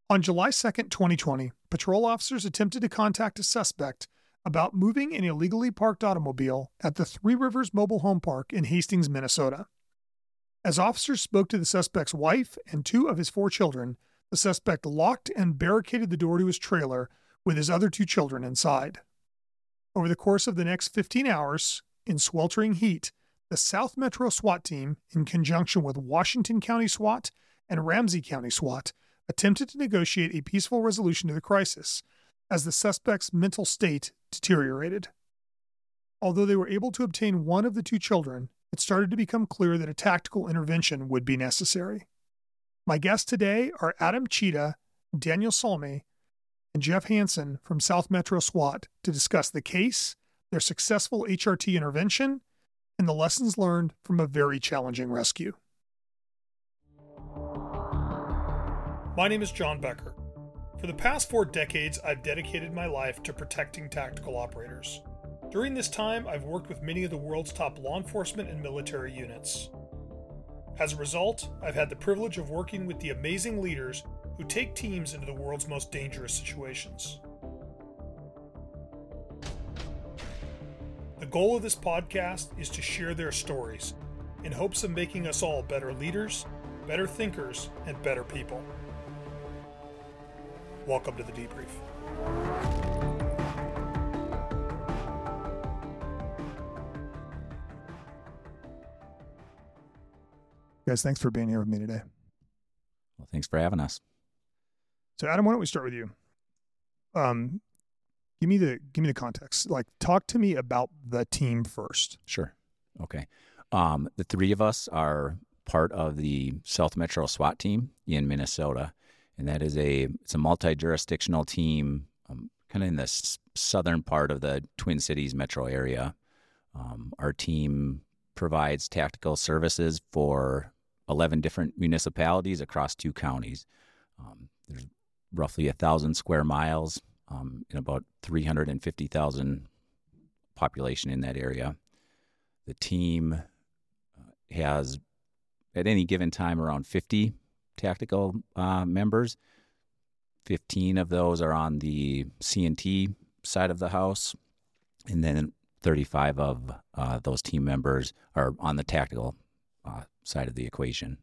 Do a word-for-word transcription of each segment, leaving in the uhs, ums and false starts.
On July second, twenty twenty, patrol officers attempted to contact a suspect about moving an illegally parked automobile at the Three Rivers Mobile Home Park in Hastings, Minnesota. As officers spoke to the suspect's wife and two of his four children, the suspect locked and barricaded the door to his trailer with his other two children inside. Over the course of the next fifteen hours, in sweltering heat, the South Metro SWAT team, in conjunction with Washington County SWAT and Ramsey County SWAT, attempted to negotiate a peaceful resolution to the crisis as the suspect's mental state deteriorated. Although they were able to obtain one of the two children, it started to become clear that a tactical intervention would be necessary. My guests today are Adam Cheetah, Daniel Salme, and Jeff Hansen from South Metro SWAT to discuss the case, their successful H R T intervention, and the lessons learned from a very challenging rescue. My name is John Becker. For the past four decades, I've dedicated my life to protecting tactical operators. During this time, I've worked with many of the world's top law enforcement and military units. As a result, I've had the privilege of working with the amazing leaders who take teams into the world's most dangerous situations. The goal of this podcast is to share their stories in hopes of making us all better leaders, better thinkers, and better people. Welcome to the debrief. Guys, thanks for being here with me today. Well, thanks for having us. So, Adam, why don't we start with you? Um, give me the give me the context. Like, talk to me about the team first. Sure. Okay. Um, the three of us are part of the South Metro SWAT team in Minnesota, and that is a it's a multi-jurisdictional team, um, kind of in the s- southern part of the Twin Cities metro area. Um, our team provides tactical services for eleven different municipalities across two counties. Um, there's roughly a thousand square miles um, and about three hundred fifty thousand population in that area. The team has, at any given time, around fifty tactical uh, members. fifteen of those are on the C and T side of the house, and then thirty-five of uh, those team members are on the tactical uh, side of the equation.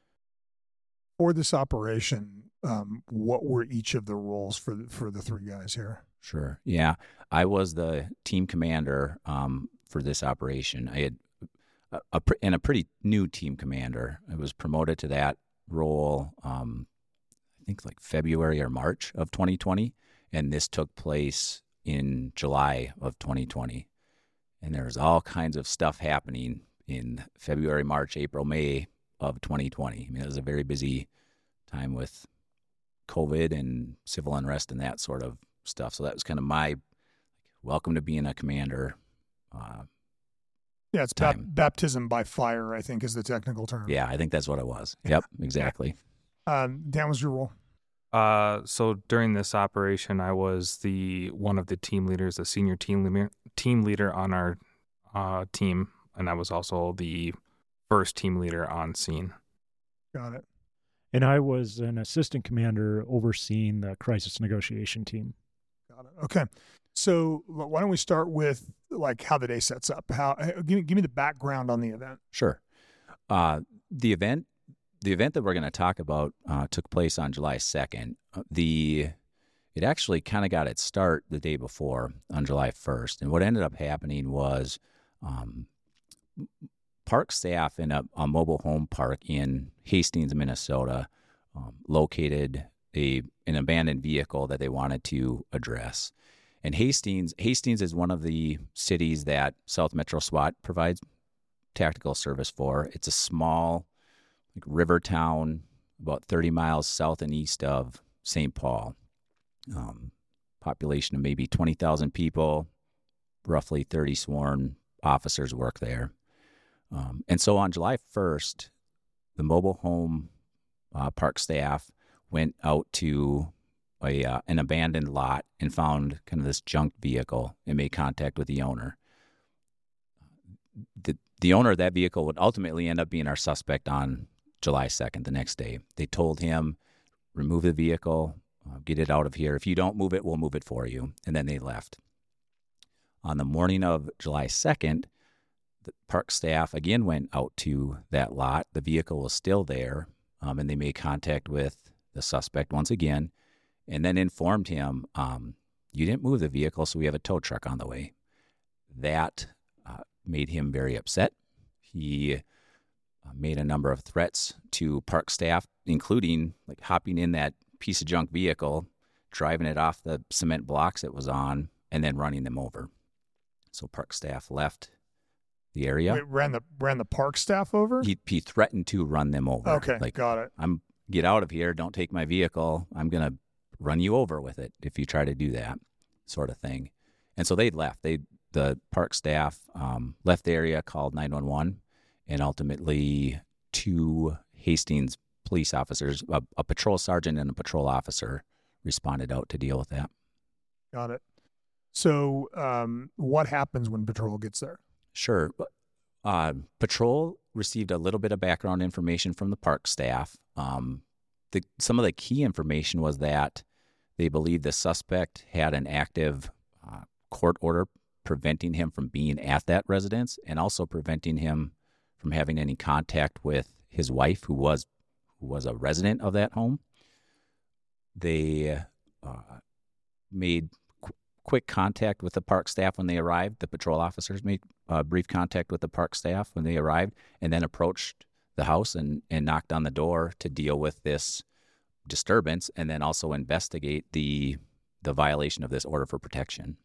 For this operation, um, what were each of the roles for the, for the three guys here? Sure. Yeah. I was the team commander um, for this operation. I had a, a, and a pretty new team commander. I was promoted to that role, um, I think like February or March of twenty twenty, and this took place in July of twenty twenty. And there's all kinds of stuff happening in February, March, April, May of twenty twenty. I mean, it was a very busy time with COVID and civil unrest and that sort of stuff. So that was kind of my welcome to being a commander. Uh, yeah, it's bap- baptism by fire, I think, is the technical term. Yeah, I think that's what it was. Yep, exactly. Um, Dan, was your role? Uh, so during this operation, I was the one of the team leaders, the senior team leader, team leader on our uh, team, and I was also the first team leader on scene. Got it. And I was an assistant commander overseeing the crisis negotiation team. Got it. Okay. So why don't we start with like how the day sets up? How give me, give me the background on the event. Sure. Uh, the event. The event that we're going to talk about uh, took place on July second. The it actually kind of got its start the day before on July first. And what ended up happening was um, park staff in a, a mobile home park in Hastings, Minnesota, um, located a an abandoned vehicle that they wanted to address. And Hastings, Hastings is one of the cities that South Metro SWAT provides tactical service for. It's a small like river town, about thirty miles south and east of Saint Paul. Um, population of maybe twenty thousand people, roughly thirty sworn officers work there. Um, and so on July first, the mobile home uh, park staff went out to a uh, an abandoned lot and found kind of this junked vehicle and made contact with the owner. The, the owner of that vehicle would ultimately end up being our suspect on July second, the next day. They told him remove the vehicle, uh, get it out of here. If you don't move it, we'll move it for you. And then they left. On the morning of July second, the park staff again went out to that lot. The vehicle was still there, um, and they made contact with the suspect once again, and then informed him, um, you didn't move the vehicle, so we have a tow truck on the way. That uh, made him very upset. He uh, made a number of threats to park staff, including like hopping in that piece of junk vehicle, driving it off the cement blocks it was on, and then running them over. So park staff left the area. Wait, ran the ran the park staff over? He, he threatened to run them over. Okay, like, got it. I'm get out of here. Don't take my vehicle. I'm going to run you over with it if you try to do that, sort of thing. And so they left. They the park staff um, left the area, called nine one one, and ultimately two Hastings police officers, a, a patrol sergeant and a patrol officer, responded out to deal with that. Got it. So um, what happens when patrol gets there? Sure. Uh, patrol received a little bit of background information from the park staff. Um, the, some of the key information was that they believed the suspect had an active uh, court order preventing him from being at that residence and also preventing him from having any contact with his wife, who was who was a resident of that home. They uh, made quick contact with the park staff when they arrived. The patrol officers made uh, brief contact with the park staff when they arrived, and then approached the house and, and knocked on the door to deal with this disturbance, and then also investigate the the violation of this order for protection.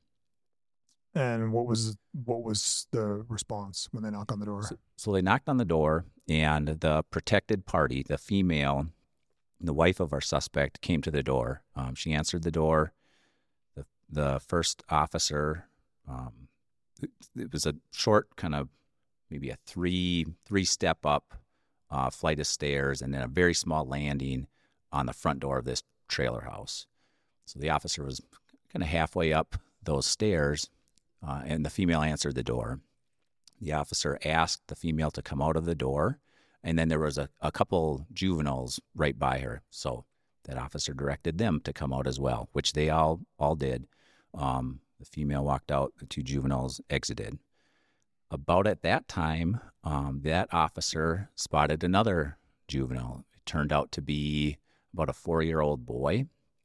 And what was what was the response when they knocked on the door? So, so they knocked on the door, and the protected party, the female, the wife of our suspect, came to the door. Um, she answered the door. The the first officer, um, it, it was a short kind of maybe a three three step up uh, flight of stairs, and then a very small landing on the front door of this trailer house. So the officer was kind of halfway up those stairs. Uh, and the female answered the door. The officer asked the female to come out of the door, and then there was a, a couple juveniles right by her. So that officer directed them to come out as well, which they all all did. Um, the female walked out, the two juveniles exited. About at that time, um, that officer spotted another juvenile. It turned out to be about a four-year-old boy,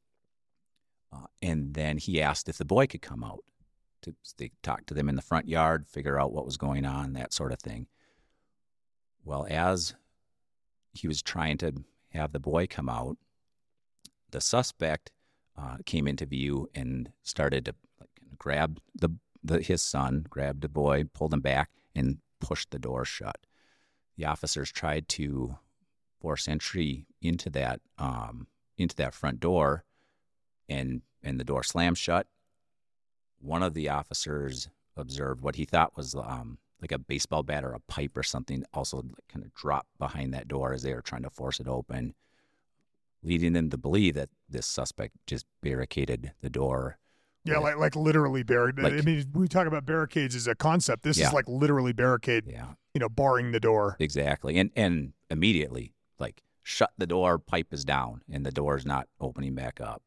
uh, and then he asked if the boy could come out. To, they talked to them in the front yard, figure out what was going on, that sort of thing. Well, as he was trying to have the boy come out, the suspect uh, came into view and started to like, grab the, the his son, grabbed the boy, pulled him back, and pushed the door shut. The officers tried to force entry into that um, into that front door, and and the door slammed shut. One of the officers observed what he thought was um, like a baseball bat or a pipe or something, also kind of dropped behind that door as they were trying to force it open, leading them to believe that this suspect just barricaded the door. Yeah, with, like like literally barricade. Like, I mean, we talk about barricades as a concept. This yeah. is like literally barricade. Yeah, you know, barring the door. Exactly, and and immediately like shut the door, pipe is down, and the door is not opening back up.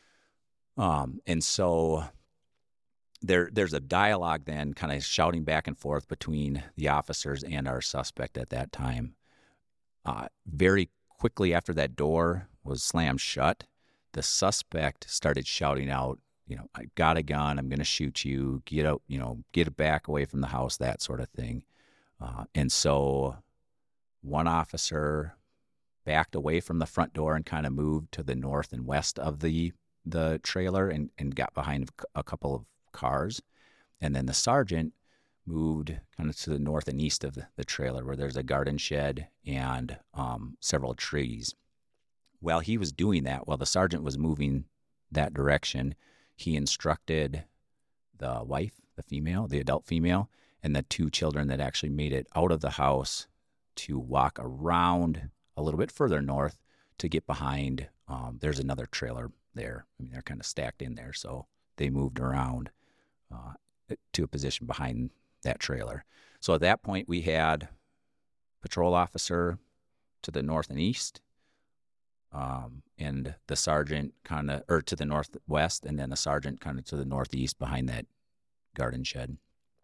Um, and so. There, there's a dialogue then kind of shouting back and forth between the officers and our suspect at that time. Uh, very quickly after that door was slammed shut, the suspect started shouting out, you know, I got a gun, I'm going to shoot you, get out, you know, get back away from the house, that sort of thing. Uh, and so one officer backed away from the front door and kind of moved to the north and west of the the trailer and, and got behind a couple of cars, and then the sergeant moved kind of to the north and east of the, the trailer where there's a garden shed and um, several trees. While he was doing that, while the sergeant was moving that direction, he instructed the wife, the female, the adult female, and the two children that actually made it out of the house to walk around a little bit further north to get behind. Um, there's another trailer there. I mean, they're kind of stacked in there, so they moved around Uh, to a position behind that trailer. So at that point, we had patrol officer to the north and east, um, and the sergeant kind of, or to the northwest, and then the sergeant kind of to the northeast behind that garden shed.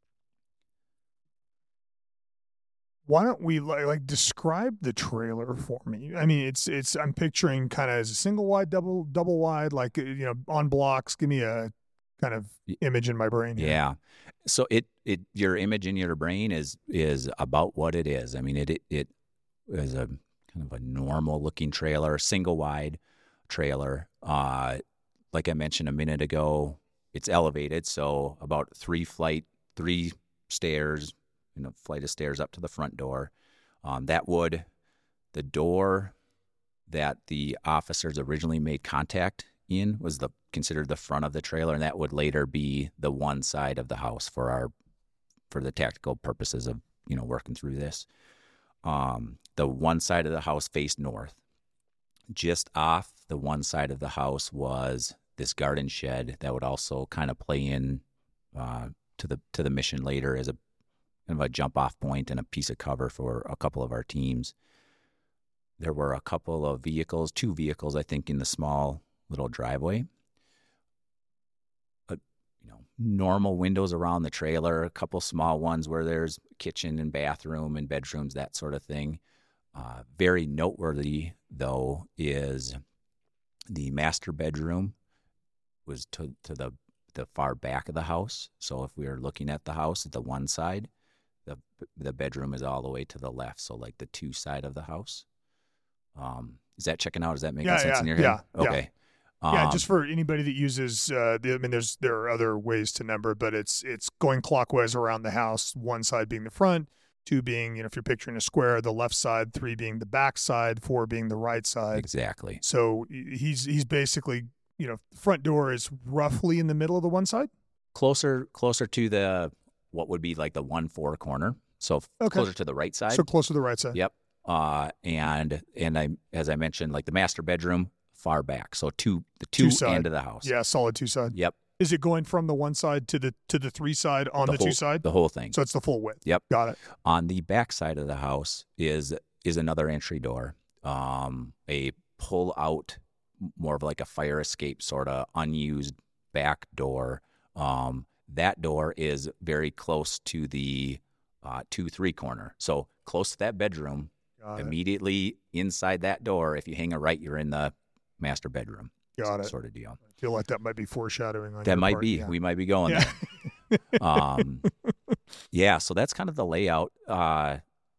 Why don't we like, like describe the trailer for me? I mean, it's it's I'm picturing kind of as a single wide, double double wide, like you know, on blocks. Give me a kind of image in my brain here. Yeah. So it it your image in your brain is is about what it is. I mean, it it, it is a kind of a normal looking trailer, single wide trailer. Uh, like I mentioned a minute ago, it's elevated, so about three flight, three stairs. You know, flight of stairs up to the front door. Um, that would, the door that the officers originally made contact in was the considered the front of the trailer, and that would later be the one side of the house for our, for the tactical purposes of, you know, working through this. Um, the one side of the house faced north. Just off the one side of the house was this garden shed that would also kind of play in uh, to the to the mission later as a kind of a jump-off point and a piece of cover for a couple of our teams. There were a couple of vehicles, two vehicles, I think, in the small little driveway. But, you know, normal windows around the trailer, a couple small ones where there's kitchen and bathroom and bedrooms, that sort of thing. Uh, very noteworthy, though, is the master bedroom was to, to the, the far back of the house. So if we were looking at the house at the one side, The the bedroom is all the way to the left, so like the two side of the house. Um, is that checking out? Does that make Yeah, sense yeah, in your head? yeah, yeah. Okay. Um, Yeah, just for anybody that uses, uh, the, I mean, there's there are other ways to number, but it's it's going clockwise around the house. One side being the front, two being, you know, if you're picturing a square, the left side, three being the back side, four being the right side. exactly. So he's he's basically, you know, front door is roughly in the middle of the one side. Closer closer to the what would be like the one four corner. So Okay. closer to the right side. So close to the right side. Yep. Uh, and and I as I mentioned, like the master bedroom far back. So two the two, Two side. end of the house. Yeah, solid two side. Yep. Is it going from the one side to the to the three side on the, whole, two side? The whole thing. So it's the full width. Yep. Got it. On the back side of the house is is another entry door, um, a pull out, more of like a fire escape sort of unused back door. Um, that door is very close to the uh, two three corner, so close to that bedroom. Got it. Immediately inside that door, if you hang a right, you're in the master bedroom. Got it. Sort of deal. I feel like that might be foreshadowing on That your might part. be. Yeah. We might be going Yeah. there. um, yeah, so that's kind of the layout. Uh,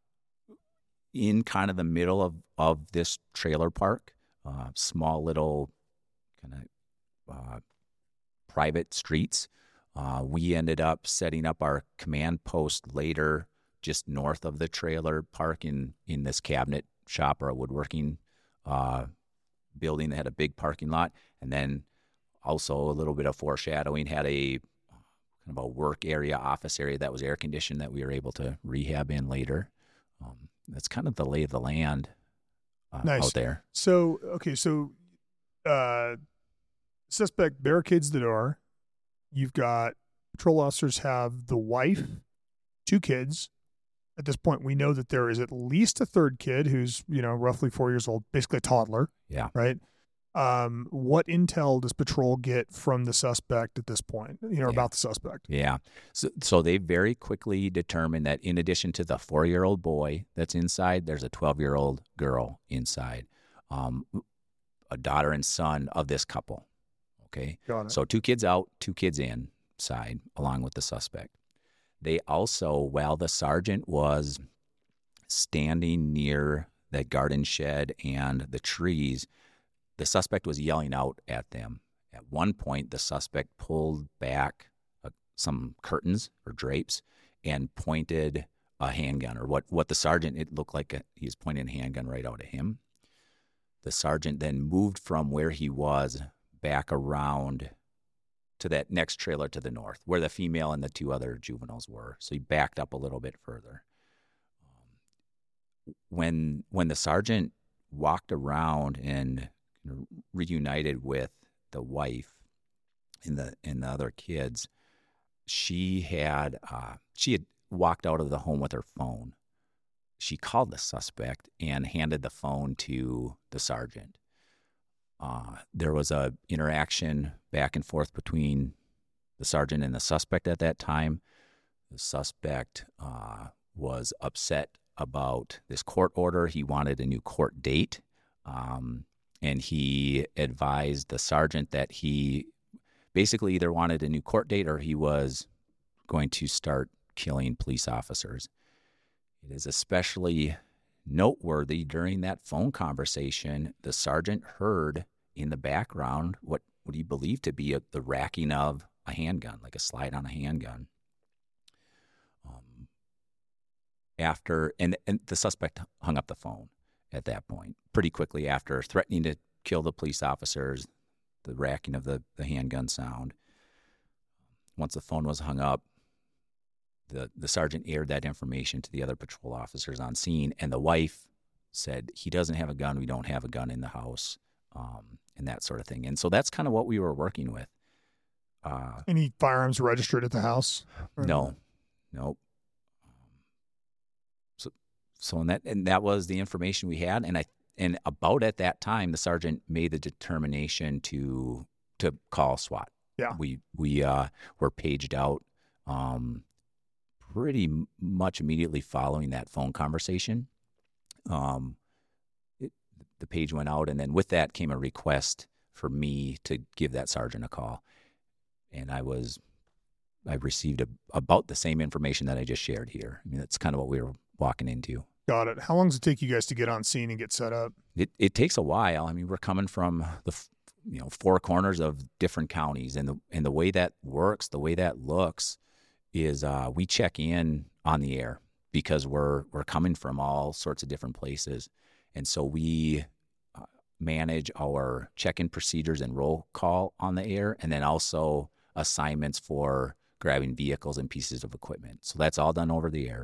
in kind of the middle of, of this trailer park, uh, small little kind of uh, private streets. Uh, we ended up setting up our command post later, just north of the trailer park in, in this cabinet shop or a woodworking uh, building that had a big parking lot. And then also a little bit of foreshadowing, had a kind of a work area, office area that was air conditioned that we were able to rehab in later. Um, that's kind of the lay of the land uh, Nice. out there. So okay, so uh, suspect barricades the door. You've got patrol officers have the wife, two kids. At this point, we know that there is at least a third kid who's, you know, roughly four years old, basically a toddler, Yeah. right? Um, what intel does patrol get from the suspect at this point, you know, Yeah. about the suspect? Yeah. So, so they very quickly determined that in addition to the four-year-old boy that's inside, there's a twelve-year-old girl inside, um, a daughter and son of this couple. Okay. Got it. So two kids out, two kids inside, along with the suspect. They also, while the sergeant was standing near that garden shed and the trees, the suspect was yelling out at them. At one point, the suspect pulled back uh, some curtains or drapes and pointed a handgun, or what, what the sergeant, it looked like a, he was pointing a handgun right out at him. The sergeant then moved from where he was back around to that next trailer to the north, where the female and the two other juveniles were. So he backed up a little bit further. Um, when when the sergeant walked around and reunited with the wife and the and the other kids, she had uh, she had walked out of the home with her phone. She called the suspect and handed the phone to the sergeant. Uh, there was a interaction back and forth between the sergeant and the suspect at that time. The suspect uh, was upset about this court order. He wanted a new court date, um, and he advised the sergeant that he basically either wanted a new court date or he was going to start killing police officers. It is especially noteworthy during that phone conversation, the sergeant heard in the background what, what he believed to be a, the racking of a handgun, like a slide on a handgun. Um, after and, and the suspect hung up the phone at that point pretty quickly after threatening to kill the police officers, the racking of the, the handgun sound. Once the phone was hung up, The, the sergeant aired that information to the other patrol officers on scene, and the wife said, he doesn't have a gun, we don't have a gun in the house, um, and that sort of thing. And so that's kind of what we were working with. Uh, Any firearms registered at the house? Or no, nope. So, so and that and that was the information we had, and I and about at that time, the sergeant made the determination to to call SWAT. Yeah, we we uh, were paged out. Um, pretty much immediately following that phone conversation. Um, it, the page went out, and then with that came a request for me to give that sergeant a call. And I was, I received a, about the same information that I just shared here. I mean, that's kind of what we were walking into. Got it. How long does it take you guys to get on scene and get set up? It it takes a while. I mean, we're coming from the, you know, four corners of different counties, and the and the way that works, the way that looks, is uh, we check in on the air because we're we're coming from all sorts of different places. And so we uh, manage our check-in procedures and roll call on the air, and then also assignments for grabbing vehicles and pieces of equipment. So that's all done over the air.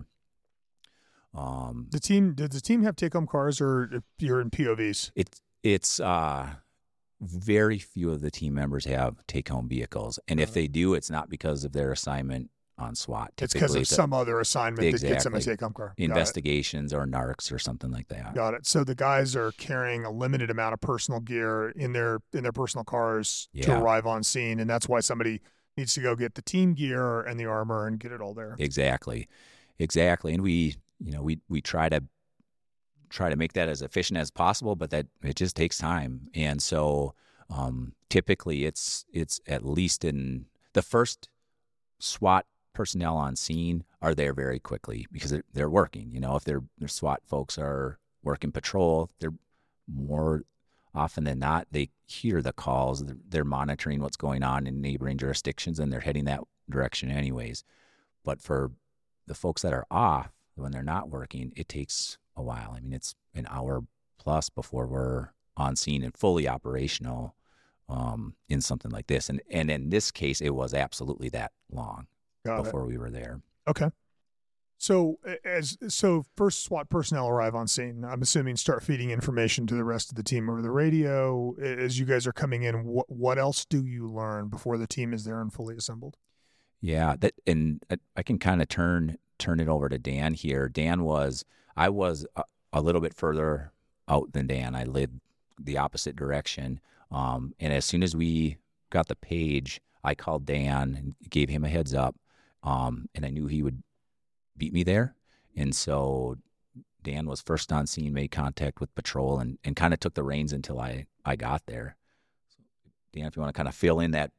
Um, the team, did the team have take-home cars, or you're in P O Vs? It's, it's uh, very few of the team members have take-home vehicles. And if they do, it's not because of their assignment on SWAT. It's because of some other assignment exactly. that gets them a take-home car. Investigations or narcs or something like that. Got it. So the guys are carrying a limited amount of personal gear in their in their personal cars yeah. to arrive on scene, and that's why somebody needs to go get the team gear and the armor and get it all there. Exactly, exactly. And we, you know, we we try to try to make that as efficient as possible, but that it just takes time. And so um, typically, it's it's at least in the first SWAT personnel on scene are there very quickly because they're, they're working. You know, if their their SWAT folks are working patrol, they're more often than not, they hear the calls. They're, they're monitoring what's going on in neighboring jurisdictions, and they're heading that direction anyways. But for the folks that are off, when they're not working, it takes a while. I mean, it's an hour plus before we're on scene and fully operational um, in something like this. And, and in this case, it was absolutely that long. Got before it. we were there. Okay. So as so first SWAT personnel arrive on scene, I'm assuming start feeding information to the rest of the team over the radio. As you guys are coming in, what what else do you learn before the team is there and fully assembled? Yeah, that and I can kind of turn turn it over to Dan here. Dan was I was a, a little bit further out than Dan. I lived the opposite direction. Um, and as soon as we got the page, I called Dan and gave him a heads up. Um, and I knew he would beat me there. And so Dan was first on scene, made contact with patrol, and, and kind of took the reins until I, I got there. So, Dan, if you want to kind of fill in that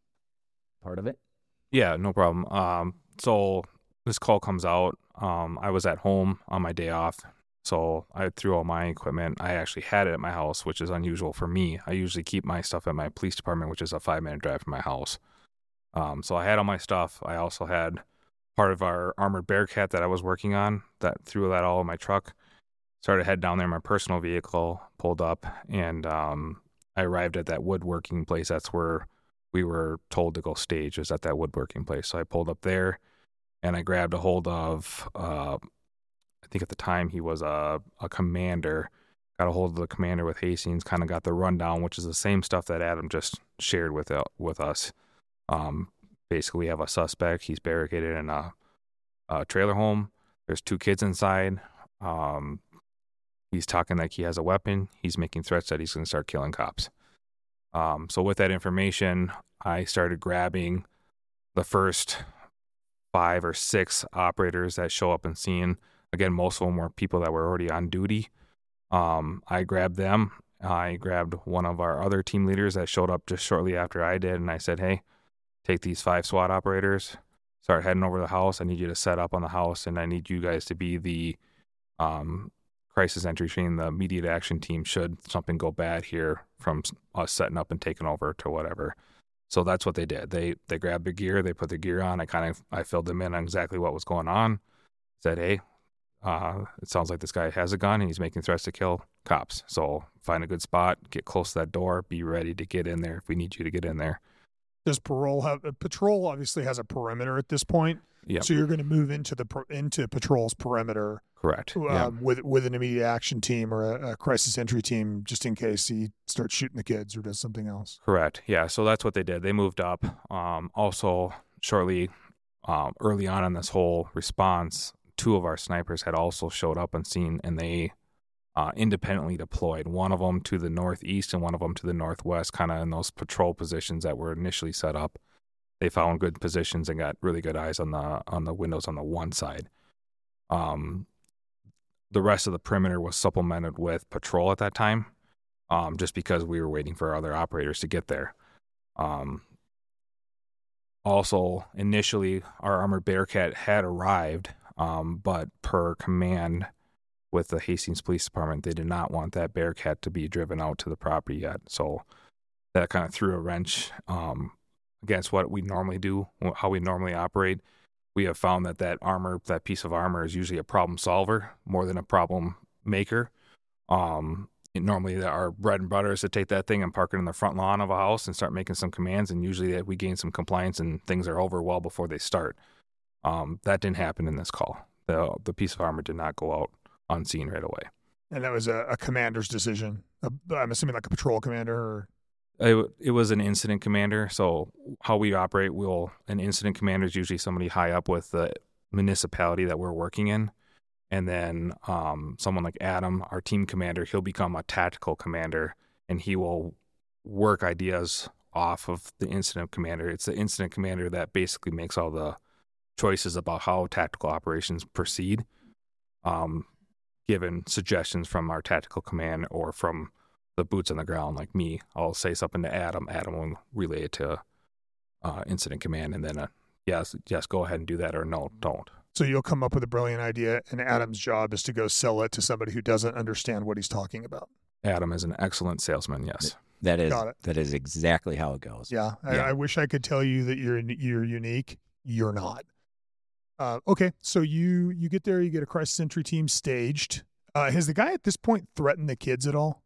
part of it. Yeah, no problem. Um, so this call comes out. Um, I was at home on my day off. So I threw all my equipment. I actually had it at my house, which is unusual for me. I usually keep my stuff at my police department, which is a five-minute drive from my house. Um, so I had all my stuff. I also had part of our armored Bearcat that I was working on, that threw that all in my truck. Started head down there in my personal vehicle, pulled up, and um, I arrived at that woodworking place. That's where we were told to go stage, was at that woodworking place. So I pulled up there, and I grabbed a hold of, uh, I think at the time he was a, a commander, got a hold of the commander with Hastings, kind of got the rundown, which is the same stuff that Adam just shared with uh, with us. Um, basically, we have a suspect. He's barricaded in a, a trailer home. There's two kids inside. Um, he's talking like he has a weapon. He's making threats that he's going to start killing cops. Um, so with that information, I started grabbing the first five or six operators that show up and scene. Again, most of them were people that were already on duty. Um, I grabbed them. I grabbed one of our other team leaders that showed up just shortly after I did, and I said, hey, take these five SWAT operators, start heading over to the house. I need you to set up on the house, and I need you guys to be the um, crisis entry team, the immediate action team, should something go bad here from us setting up and taking over to whatever. So that's what they did. They they grabbed their gear, they put their gear on. I kind of I filled them in on exactly what was going on. Said, hey, uh, it sounds like this guy has a gun and he's making threats to kill cops. So find a good spot, get close to that door, be ready to get in there if we need you to get in there. Does parole have uh, patrol? Obviously, has a perimeter at this point. Yeah. So you're going to move into the into patrol's perimeter. Correct. Um, yeah. With with an immediate action team or a, a crisis entry team, just in case he starts shooting the kids or does something else. Correct. Yeah. So that's what they did. They moved up. Um, also, shortly, um, early on in this whole response, two of our snipers had also showed up on scene, and they uh, independently deployed. One of them to the northeast and one of them to the northwest, kind of in those patrol positions that were initially set up. They found good positions and got really good eyes on the on the windows on the one side. Um, the rest of the perimeter was supplemented with patrol at that time, um, just because we were waiting for other operators to get there. Um, also, initially, our armored Bearcat had arrived, um, but per command with the Hastings Police Department, they did not want that Bearcat to be driven out to the property yet. So that kind of threw a wrench um, against what we normally do, how we normally operate. We have found that that armor, that piece of armor, is usually a problem solver more than a problem maker. Um, it, normally, our bread and butter is to take that thing and park it in the front lawn of a house and start making some commands, and usually we gain some compliance and things are over well before they start. Um, that didn't happen in this call. The the piece of armor did not go out unseen right away. And that was a, a commander's decision. A, I'm assuming like a patrol commander or... It, it was an incident commander. So how we operate, we'll an incident commander is usually somebody high up with the municipality that we're working in. And then um, someone like Adam, our team commander, he'll become a tactical commander, and he will work ideas off of the incident commander. It's the incident commander that basically makes all the choices about how tactical operations proceed, um, given suggestions from our tactical command or from the boots on the ground like me. I'll say something to Adam. Adam will relay it to uh, incident command, and then a, yes, yes, go ahead and do that, or no, don't. So you'll come up with a brilliant idea, and Adam's job is to go sell it to somebody who doesn't understand what he's talking about. Adam is an excellent salesman, yes. That is Got it. that is exactly how it goes. Yeah, I, Yeah. I wish I could tell you that you're you're unique. You're not. Uh, okay, so you you get there, you get a crisis entry team staged. Uh, has the guy at this point threatened the kids at all?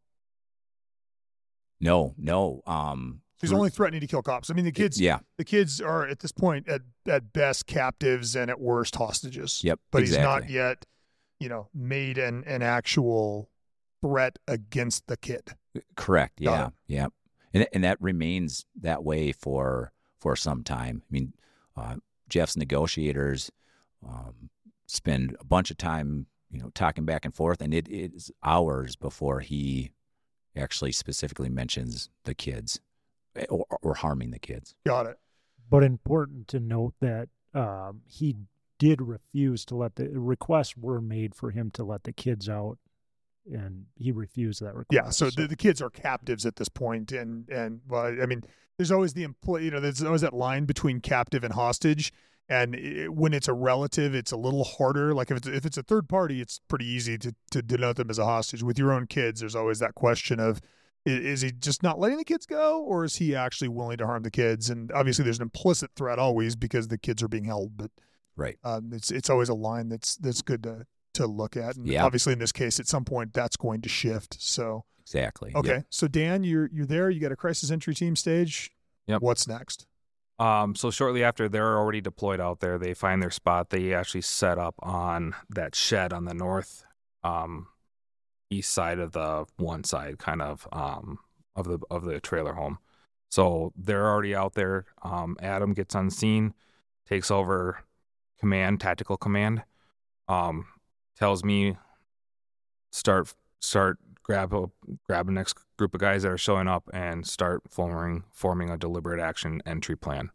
No, no. Um, He's only threatening to kill cops. I mean, the kids. Yeah. The kids are at this point at at best captives and at worst hostages. Yep. But exactly. he's not yet, you know, made an an actual threat against the kid. Correct. Got Yeah. it. Yeah. And and that remains that way for for some time. I mean, uh, Jeff's negotiators um, spend a bunch of time, you know, talking back and forth, and it is hours before he actually specifically mentions the kids or, or harming the kids. Got it. But important to note that um, he did refuse to let the requests were made for him to let the kids out, and he refused that request. Yeah. So the, the kids are captives at this point, and and well, I mean, there's always the employee. You know, there's always that line between captive and hostage. And it, when it's a relative, it's a little harder. Like if it's if it's a third party, it's pretty easy to to denote them as a hostage. With your own kids, there's always that question of, is, is he just not letting the kids go, or is he actually willing to harm the kids? And obviously, there's an implicit threat always because the kids are being held. But Right. um, it's it's always a line that's that's good to to look at. And Yeah. obviously, in this case, at some point, that's going to shift. So Exactly. okay, Yep. so Dan, you're you're there. You got a crisis entry team stage. Yep. What's next? Um, so shortly after they're already deployed out there, they find their spot. They actually set up on that shed on the north um, east side of the one side, kind of um, of the of the trailer home. So they're already out there. Um, Adam gets on scene, takes over command, tactical command, um, tells me start start grab a grab the next group of guys that are showing up and start forming forming a deliberate action entry plan.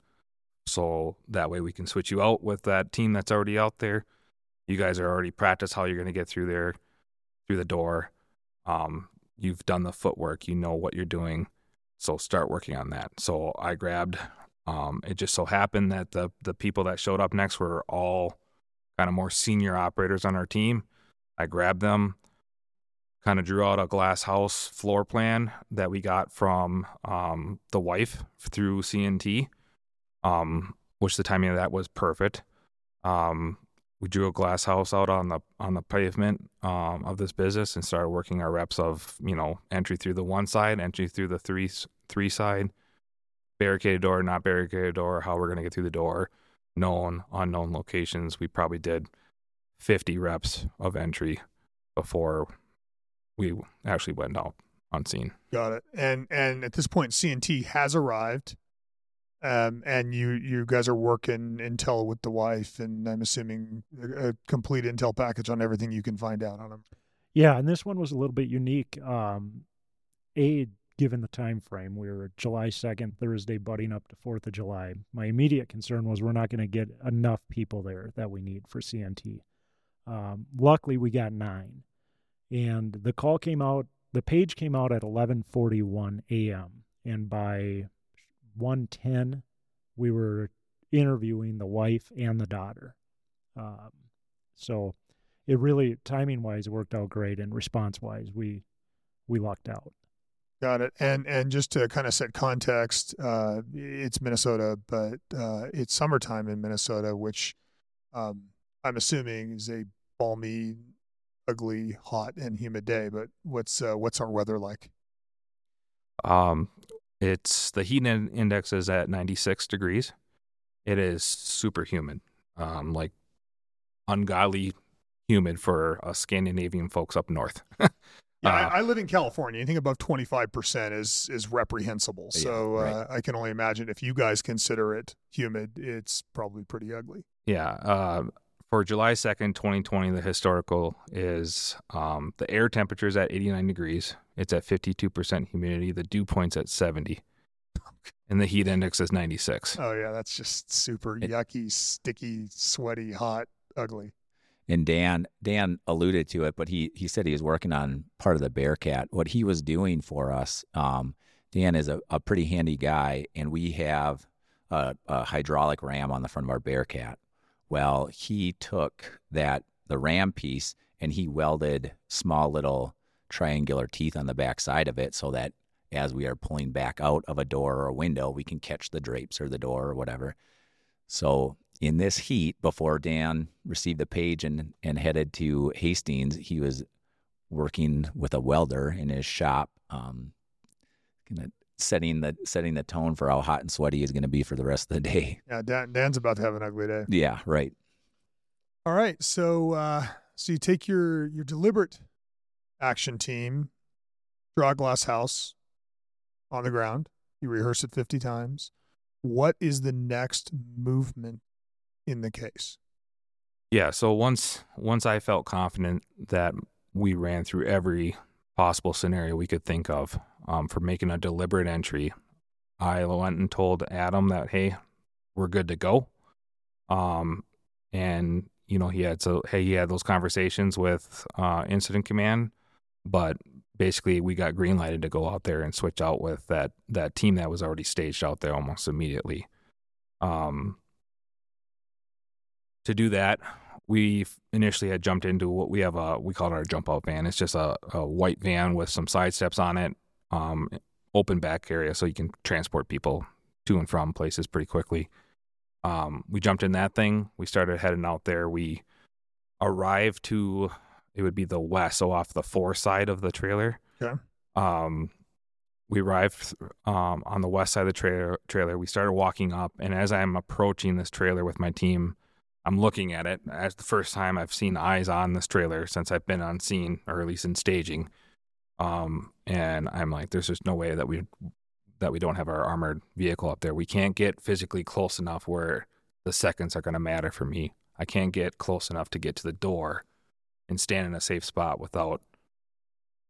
So that way we can switch you out with that team that's already out there. You guys are already practiced how you're going to get through there, through the door. Um, you've done the footwork. You know what you're doing. So start working on that. So I grabbed, um, it just so happened that the the people that showed up next were all kind of more senior operators on our team. I grabbed them, kind of drew out a glass house floor plan that we got from um, the wife through C N T, um, which the timing of that was perfect. Um, we drew a glass house out on the on the pavement um, of this business and started working our reps of, you know, entry through the one side, entry through the three three side, barricaded door, not barricaded door, how we're going to get through the door, known, unknown locations. We probably did fifty reps of entry before we actually went out on scene. Got it. And and at this point, C N T has arrived, um, and you you guys are working intel with the wife, and I'm assuming a, a complete intel package on everything you can find out on them. Yeah, and this one was a little bit unique. Um, a given the time frame, we were July second, Thursday, butting up to fourth of July. My immediate concern was we're not going to get enough people there that we need for C N T. Um, luckily, we got nine. And the call came out, the page came out at eleven forty-one a.m. And by one ten, we were interviewing the wife and the daughter. Um, so it really, timing-wise, worked out great. And response-wise, we we lucked out. Got it. And and just to kind of set context, uh, it's Minnesota, but uh, it's summertime in Minnesota, which um, I'm assuming is a balmy, ugly, hot, and humid day. But what's uh, what's our weather like? Um, it's the heat index is at ninety-six degrees. It is super humid, um, like ungodly humid for us Scandinavian folks up north. Yeah, Uh, I, I live in California. Anything above twenty-five percent is is reprehensible. Yeah, So right. uh, I can only imagine if you guys consider it humid, it's probably pretty ugly. Yeah. Uh, for July second, twenty twenty, the historical is um, the air temperature is at eighty-nine degrees. It's at fifty-two percent humidity. The dew point's at seventy. And the heat index is ninety-six. Oh, yeah, that's just super It- yucky, sticky, sweaty, hot, ugly. And Dan Dan alluded to it, but he he said he was working on part of the Bearcat. What he was doing for us, um, Dan is a, a pretty handy guy, and we have a, a hydraulic ram on the front of our Bearcat. Well, he took that the ram piece and he welded small little triangular teeth on the back side of it, so that as we are pulling back out of a door or a window, we can catch the drapes or the door or whatever. So in this heat, before Dan received the page and, and headed to Hastings, he was working with a welder in his shop, um, kind of setting the setting the tone for how hot and sweaty he's going to be for the rest of the day. Yeah, Dan, Dan's about to have an ugly day. Yeah, right. All right, so uh, so you take your your deliberate action team, draw a glass house on the ground. You rehearse it fifty times. What is the next movement in the case? Yeah. So once once I felt confident that we ran through every possible scenario we could think of um, for making a deliberate entry, I went and told Adam that, hey, we're good to go. Um, and you know, he had so hey, he had those conversations with uh, Incident Command, but basically we got green lighted to go out there and switch out with that that team that was already staged out there almost immediately. Um, to do that, we initially had jumped into what we have a we call it our jump out van. It's just a, a white van with some side steps on it, um, open back area so you can transport people to and from places pretty quickly. Um, we jumped in that thing. We started heading out there. We arrived to, it would be the west, so off the fore side of the trailer. Okay. Um, we arrived um, on the west side of the trailer. Trailer. We started walking up, and as I'm approaching this trailer with my team, I'm looking at it. As the first time I've seen eyes on this trailer since I've been on scene, or at least in staging. Um, and I'm like, there's just no way that we that we don't have our armored vehicle up there. We can't get physically close enough where the seconds are going to matter for me. I can't get close enough to get to the door and stand in a safe spot without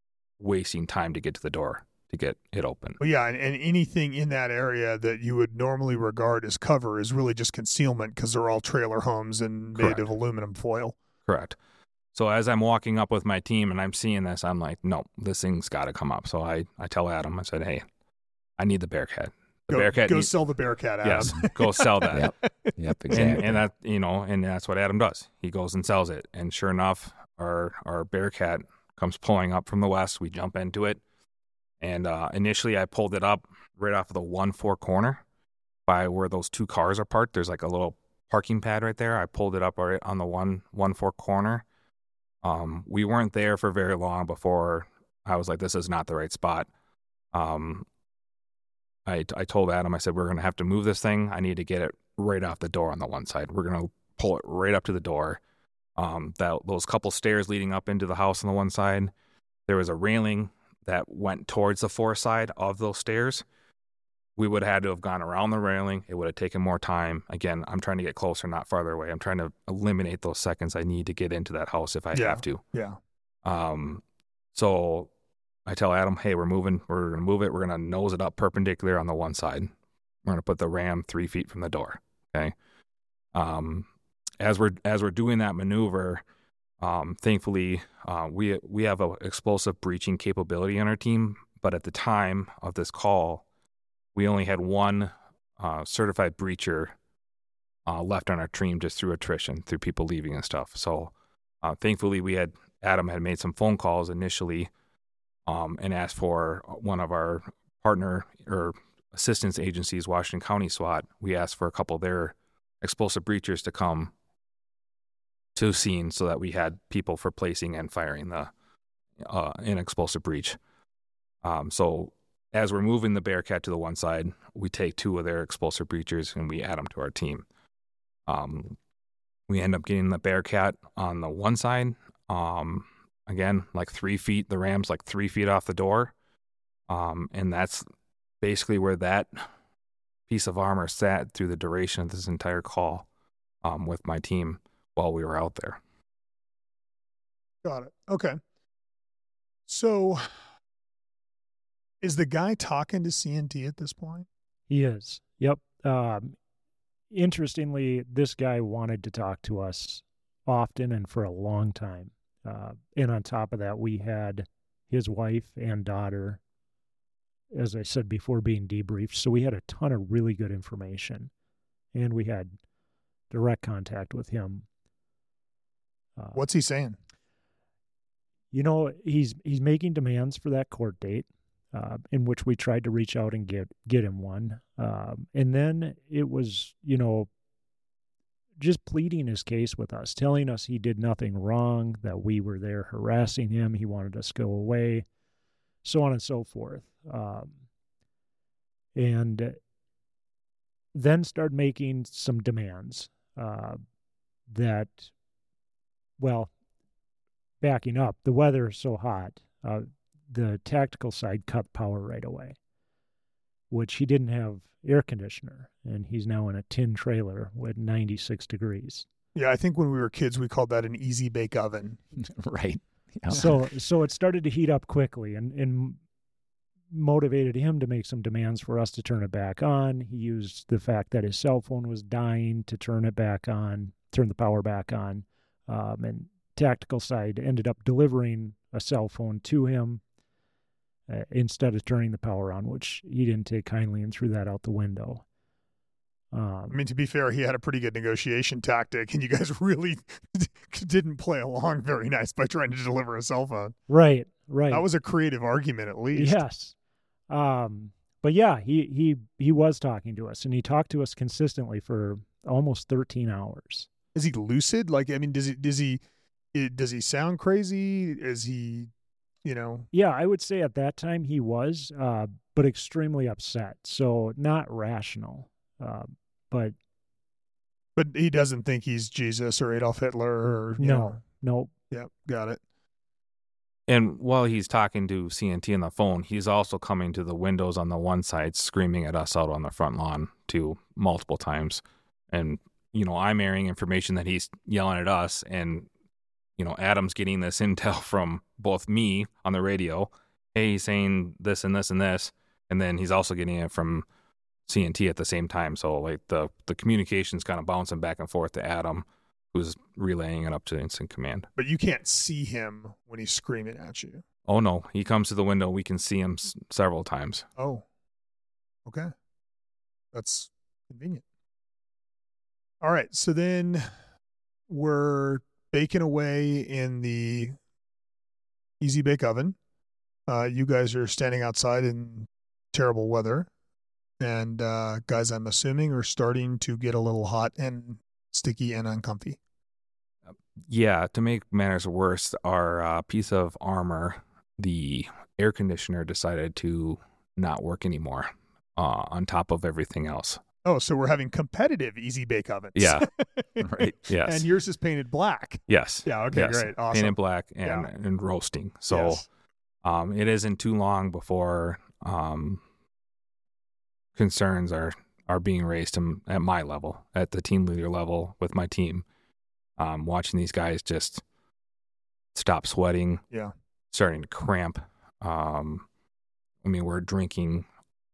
wasting time to get to the door to get it open. Well, yeah, and, and anything in that area that you would normally regard as cover is really just concealment because they're all trailer homes and made Correct. of aluminum foil. Correct. So as I'm walking up with my team and I'm seeing this, I'm like, no, this thing's got to come up. So I, I tell Adam, I said, hey, I need the Bearcat. The Go, Bearcat go needs- sell the Bearcat, Adam. Yes, go sell that. Yep. Yep. Exactly. And, and that, you know, and that's what Adam does. He goes and sells it. And sure enough, our our Bearcat comes pulling up from the west. We jump into it. And uh, initially I pulled it up right off of the one four corner by where those two cars are parked. There's like a little parking pad right there. I pulled it up right on the one one four corner. Um, we weren't there for very long before I was like, this is not the right spot. Um, I, I told Adam, I said, we're going to have to move this thing. I need to get it right off the door on the one side. We're going to pull it right up to the door. Um, that those couple stairs leading up into the house on the one side, there was a railing that went towards the fore side of those stairs. We would have had to have gone around the railing. It would have taken more time. Again, I'm trying to get closer, not farther away. I'm trying to eliminate those seconds I need to get into that house if I Yeah. have to. Yeah. Um, so I tell Adam, hey, we're moving. We're going to move it. We're going to nose it up perpendicular on the one side. We're going to put the ram three feet from the door. Okay. Um, as we're as we're doing that maneuver, um, thankfully, uh, we we have a explosive breaching capability on our team. But at the time of this call, we only had one uh, certified breacher uh, left on our team just through attrition, through people leaving and stuff. So uh, thankfully, we had Adam had made some phone calls initially um, and asked for one of our partner or assistance agencies, Washington County SWAT. We asked for a couple of their explosive breachers to come to scene so that we had people for placing and firing the uh, an explosive breach. Um, so as we're moving the Bearcat to the one side, we take two of their explosive breachers and we add them to our team. Um, we end up getting the Bearcat on the one side. Um, again, like three feet, the ram's like three feet off the door. Um, and that's basically where that piece of armor sat through the duration of this entire call um, with my team while we were out there. Got it. Okay. So is the guy talking to C N T at this point? He is. Yep. Um, interestingly, this guy wanted to talk to us often and for a long time. Uh, and on top of that, we had his wife and daughter, as I said before, being debriefed. So we had a ton of really good information, and we had direct contact with him. Uh, What's he saying? You know, he's he's making demands for that court date, uh, in which we tried to reach out and get get him one. Um, and then it was, you know, just pleading his case with us, telling us he did nothing wrong, that we were there harassing him, he wanted us to go away, so on and so forth. Um, and then started making some demands uh, that, well, backing up, the weather is so hot, uh, the tactical side cut power right away, which he didn't have air conditioner, and he's now in a tin trailer with ninety-six degrees. Yeah, I think when we were kids, we called that an easy bake oven. Right. Yeah. So so it started to heat up quickly and, and motivated him to make some demands for us to turn it back on. He used the fact that his cell phone was dying to turn it back on, turn the power back on. Um, and tactical side ended up delivering a cell phone to him uh, instead of turning the power on, which he didn't take kindly and threw that out the window. Um, I mean, to be fair, he had a pretty good negotiation tactic, and you guys really didn't play along very nice by trying to deliver a cell phone. right, right. That was a creative argument, at least. Yes. Um, but yeah, he, he, he was talking to us, and he talked to us consistently for almost thirteen hours. Is he lucid? Like, I mean, does he does he does he sound crazy? Is he, you know? Yeah, I would say at that time he was, uh, but extremely upset. So not rational, uh, but But he doesn't think he's Jesus or Adolf Hitler or you no, know. no. Yep, got it. And while he's talking to C N T on the phone, he's also coming to the windows on the one side, screaming at us out on the front lawn too, multiple times. And, you know, I'm airing information that he's yelling at us, and, you know, Adam's getting this intel from both me on the radio hey, he's saying this and this and this, and then he's also getting it from C N T at the same time. So like the the communication's kind of bouncing back and forth to Adam, who's relaying it up to instant command. But you can't see him when he's screaming at you. Oh no, he comes to the window. We can see him s- several times. Oh, okay. That's convenient. All right. So then we're baking away in the Easy Bake Oven. Uh, you guys are standing outside in terrible weather. And uh, guys, I'm assuming are starting to get a little hot and sticky and uncomfy. Yeah, to make matters worse, our uh, piece of armor, the air conditioner decided to not work anymore uh, on top of everything else. Oh, so we're having competitive Easy Bake Ovens. Yeah, right. Yes. And yours is painted black. Yes. Yeah, okay, yes. great. Awesome. Painted black and, Yeah. and roasting. So Yes. um, it isn't too long before um, concerns are, are being raised to, at my level, at the team leader level with my team. Um, watching these guys just stop sweating, Yeah. starting to cramp. Um, I mean, we're drinking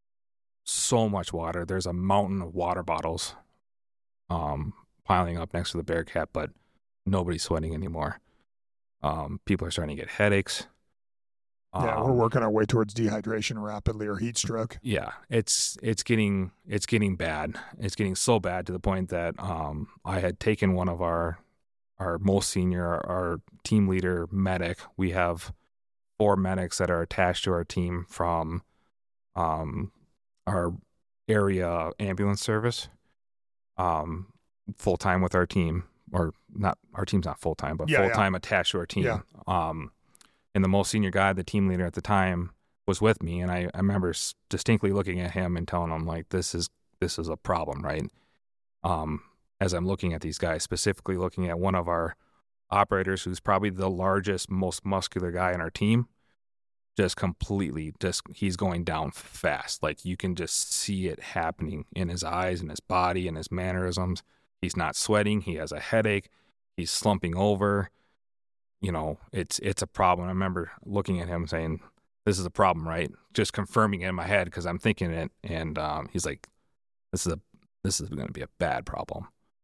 so much water. There's a mountain of water bottles um, piling up next to the Bearcat, but nobody's sweating anymore. Um, people are starting to get headaches. Yeah, Um, we're working our way towards dehydration rapidly or heat stroke. Yeah, it's it's getting it's getting bad. It's getting so bad to the point that um, I had taken one of our our most senior, our team leader medic. We have four medics that are attached to our team from um, our area ambulance service, um, full time with our team, or not. Our team's not full time, but Yeah, full yeah. time attached to our team. Yeah. Um, and the most senior guy, the team leader at the time, was with me, and I, I remember s- distinctly looking at him and telling him like, "This is this is a problem, right?" Um, as I'm looking at these guys, specifically looking at one of our operators, who's probably the largest, most muscular guy in our team, just completely, just he's going down fast. Like you can just see it happening in his eyes and his body and his mannerisms. He's not sweating. He has a headache. He's slumping over. You know, it's it's a problem. I remember looking at him saying, "This is a problem, right?" Just confirming it in my head because I'm thinking it. And um, he's like, "This is a this is going to be a bad problem."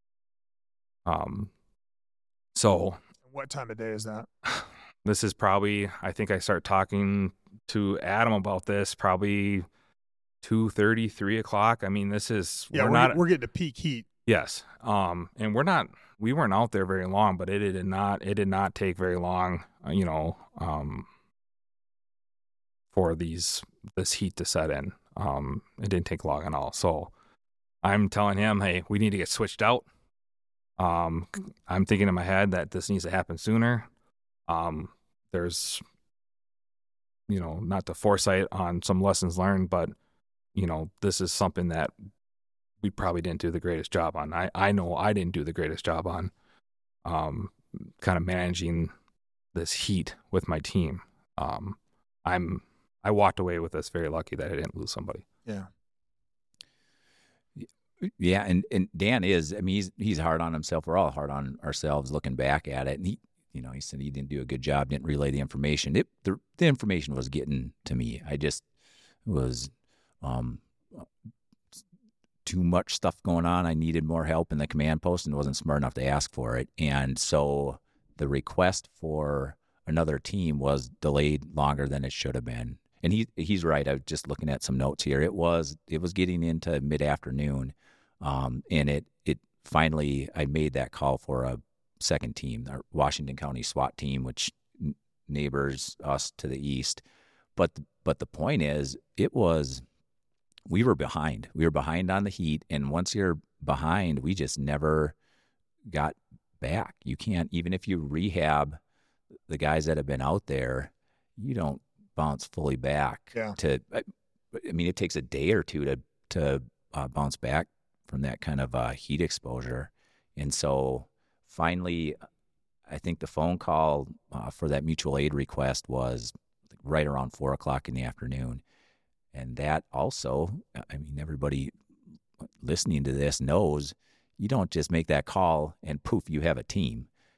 Um, so What time of day is that? this is probably, I think I start talking to Adam about this probably two thirty, three o'clock. I mean, this is, Yeah, we're, we're, not, we're getting to peak heat. yes. Um, and we're not, we weren't out there very long, but it did not, it did not take very long, uh, you know, um, for these, this heat to set in. Um, it didn't take long at all. So I'm telling him, hey, we need to get switched out. Um, I'm thinking in my head that this needs to happen sooner. Um, there's, you know, not the foresight on some lessons learned, but, you know, this is something that we probably didn't do the greatest job on. I, I know I didn't do the greatest job on, um, kind of managing this heat with my team. Um, I'm, I walked away with this very lucky that I didn't lose somebody. Yeah. Yeah, and, and Dan is, I mean, he's he's hard on himself. We're all hard on ourselves looking back at it. And he, you know, he said he didn't do a good job, didn't relay the information. It, the, the information was getting to me. I just was um, too much stuff going on. I needed more help in the command post and wasn't smart enough to ask for it. And so the request for another team was delayed longer than it should have been. And he he's right. I was just looking at some notes here. It was it was getting into mid afternoon. Um, and it, it finally, I made that call for a second team, our Washington County SWAT team, which n- neighbors us to the east. But, but the point is, it was, we were behind. We were behind on the heat. And once you're behind, we just never got back. You can't, even if you rehab the guys that have been out there, you don't bounce fully back. Yeah. To, I, I mean, it takes a day or two to, to uh, bounce back from that kind of uh, heat exposure. And so finally, I think the phone call uh, for that mutual aid request was right around four o'clock in the afternoon. And that also, I mean, everybody listening to this knows you don't just make that call and poof, you have a team.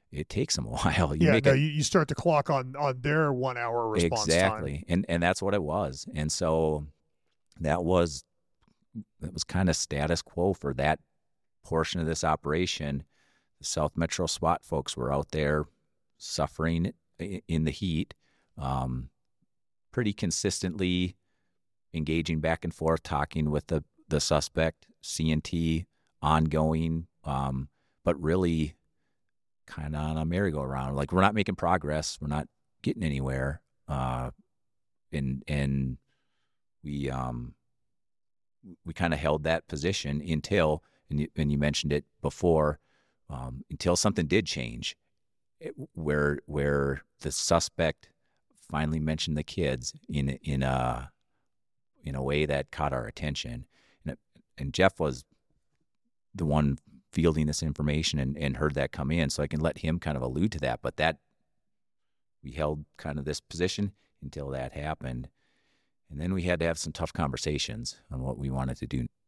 it takes them a while. You yeah, make no, a, you, you start the clock on, on their one hour response exactly. time. And and that's what it was. And so that was that was kind of status quo for that portion of this operation. The South Metro SWAT folks were out there suffering in the heat, um, pretty consistently engaging back and forth, talking with the, the suspect, C and T, ongoing, um, but really kind of on a merry-go-round. Like, we're not making progress. We're not getting anywhere. Uh, and and we um, we kind of held that position until, and you, and you mentioned it before, um, until something did change, it, where where the suspect finally mentioned the kids in in a in a way that caught our attention, and it, and Jeff was the one fielding this information and, and heard that come in, so I can let him kind of allude to that. But that we held kind of this position until that happened, and then we had to have some tough conversations on what we wanted to do.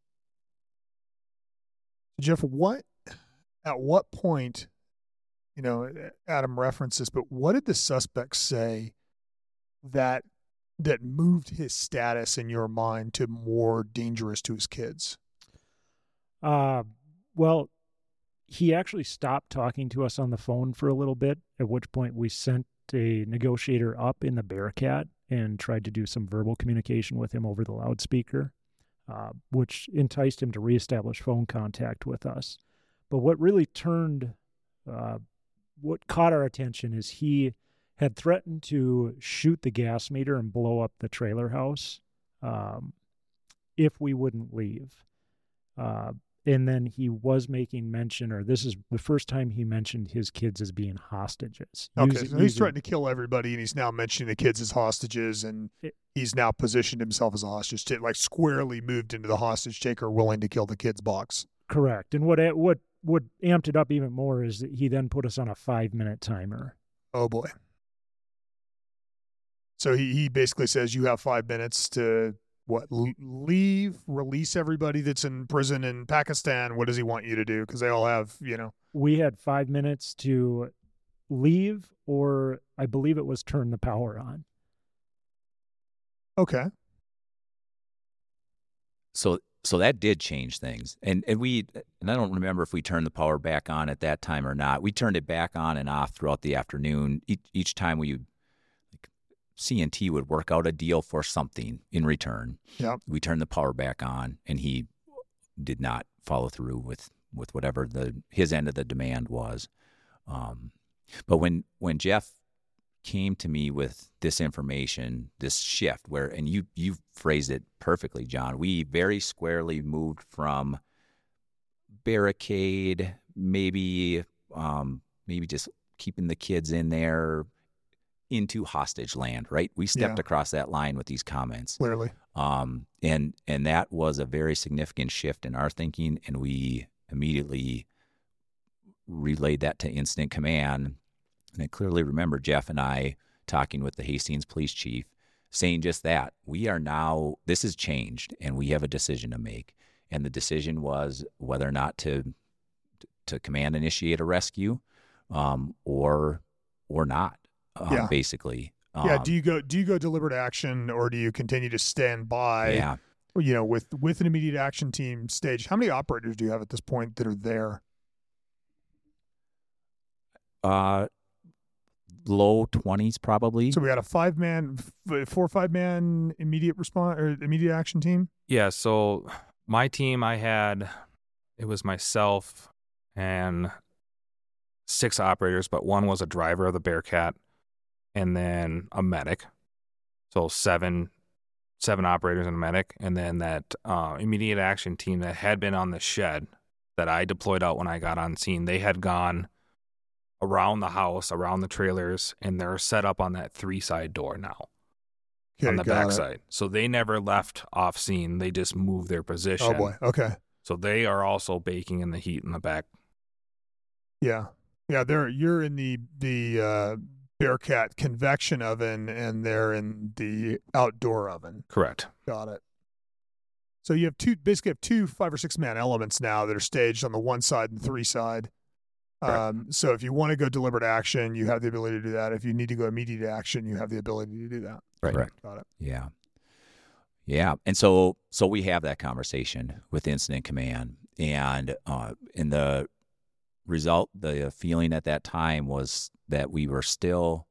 Jeff, what at what point, you know, Adam referenced this, but what did the suspect say that that moved his status in your mind to more dangerous to his kids? Uh, well, he actually stopped talking to us on the phone for a little bit, at which point we sent a negotiator up in the Bearcat and tried to do some verbal communication with him over the loudspeaker, uh, which enticed him to reestablish phone contact with us. But what really turned, uh, what caught our attention is he had threatened to shoot the gas meter and blow up the trailer house um, if we wouldn't leave. Uh, and then he was making mention, or this is the first time he mentioned his kids as being hostages. Okay, using, so he's using, threatening to kill everybody, and he's now mentioning the kids as hostages, and it, he's now positioned himself as a hostage, to, like squarely moved into the hostage taker, willing to kill the kids box. Correct. And what what what amped it up even more is that he then put us on a five-minute timer. Oh, boy. So he, he basically says you have five minutes to, what, leave, release everybody that's in prison in Pakistan. What does he want you to do? Because they all have, you know. We had five minutes to leave, or I believe it was turn the power on. Okay. So so that did change things. And and we and I don't remember if we turned the power back on at that time or not. We turned it back on and off throughout the afternoon. Each, each time we like, C and T would work out a deal for something in return. Yeah. We turned the power back on, and he did not follow through with, with whatever the his end of the demand was. Um, but when when Jeff came to me with this information, this shift where, and you you phrased it perfectly, John, we very squarely moved from barricade, maybe um, maybe just keeping the kids in there, into hostage land, right? We stepped Yeah. across that line with these comments. Clearly. Um, and and that was a very significant shift in our thinking, and we immediately relayed that to incident command. And I clearly remember Jeff and I talking with the Hastings police chief, saying just that. We are now, this has changed, and we have a decision to make. And the decision was whether or not to to command initiate a rescue, um, or or not, um, Yeah. basically. Um, Yeah. Do you go, do you go deliberate action, or do you continue to stand by, yeah. you know, with, with an immediate action team stage? How many operators do you have at this point that are there? Uh, low twenties probably. So we got a five man, f- four or five man immediate response or immediate action team. Yeah, so my team, I had, it was myself and six operators, but one was a driver of the Bearcat and then a medic. So seven seven operators and a medic. And then that uh, immediate action team that had been on the shed that I deployed out when I got on scene, they had gone around the house, around the trailers, and they're set up on that three side door now. Okay, on the got it. backside. So they never left off scene. They just moved their position. Oh boy. Okay. So they are also baking in the heat in the back. Yeah. Yeah. They're, you're in the, the, uh, Bearcat convection oven, and they're in the outdoor oven. Correct. Got it. So you have two, basically have two five or six man elements now that are staged on the one side and three side. Um, so if you want to go deliberate action, you have the ability to do that. If you need to go immediate action, you have the ability to do that. Right. Correct. Got it. Yeah. Yeah. And so, so we have that conversation with incident command, and, uh, in the result, the feeling at that time was that we were still,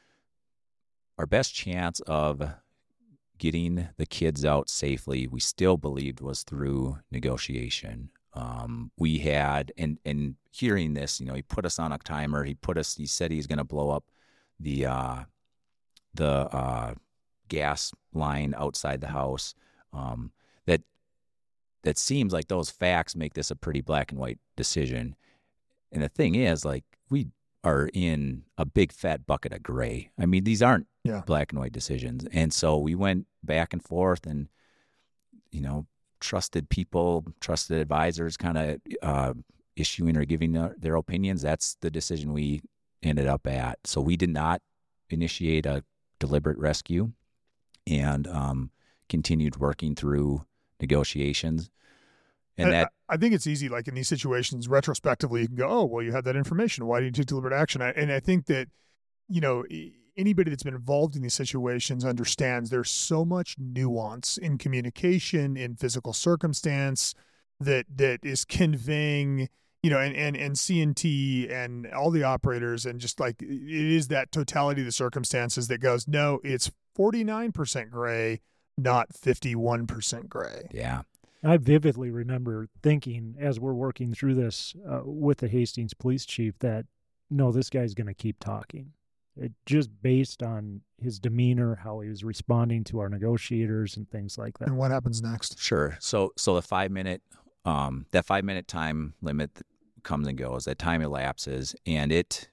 our best chance of getting the kids out safely, we still believed was through negotiation. Um, we had, and, and hearing this, you know, he put us on a timer. He put us, he said he's going to blow up the, uh, the, uh, gas line outside the house. Um, that, that seems like those facts make this a pretty black and white decision. And the thing is, like, we are in a big fat bucket of gray. I mean, these aren't yeah. black and white decisions. And so we went back and forth, and, you know, trusted people, trusted advisors kind of uh, issuing or giving their, their opinions. That's the decision we ended up at. So we did not initiate a deliberate rescue, and um, continued working through negotiations. And I, that I think it's easy, like in these situations, retrospectively, you can go, oh, well, you had that information. Why didn't you take deliberate action? I, and I think that, you know, anybody that's been involved in these situations understands there's so much nuance in communication, in physical circumstance that that is conveying, you know, and, and, and C and T and all the operators, and just like, it is that totality of the circumstances that goes, no, it's forty-nine percent gray, not fifty-one percent gray. Yeah. I vividly remember thinking as we're working through this uh, with the Hastings police chief that, no, this guy's going to keep talking. It, just based on his demeanor, how he was responding to our negotiators and things like that. And what happens next? Sure. So, so the five minute, um, that five minute time limit comes and goes. That time elapses, and it,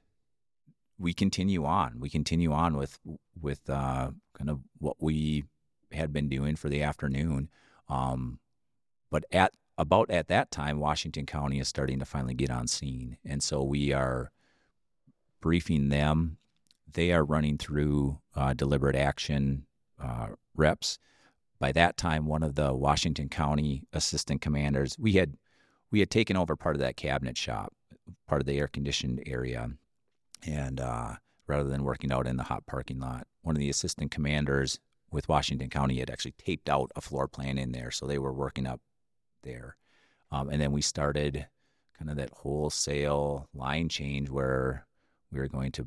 we continue on. We continue on with with uh, kind of what we had been doing for the afternoon. Um, but at about at that time, Washington County is starting to finally get on scene, and so we are briefing them. They are running through uh, deliberate action uh, reps. By that time, one of the Washington County assistant commanders, we had we had taken over part of that cabinet shop, part of the air-conditioned area, and uh, rather than working out in the hot parking lot, one of the assistant commanders with Washington County had actually taped out a floor plan in there, so they were working up there. Um, and then we started kind of that wholesale line change where we were going to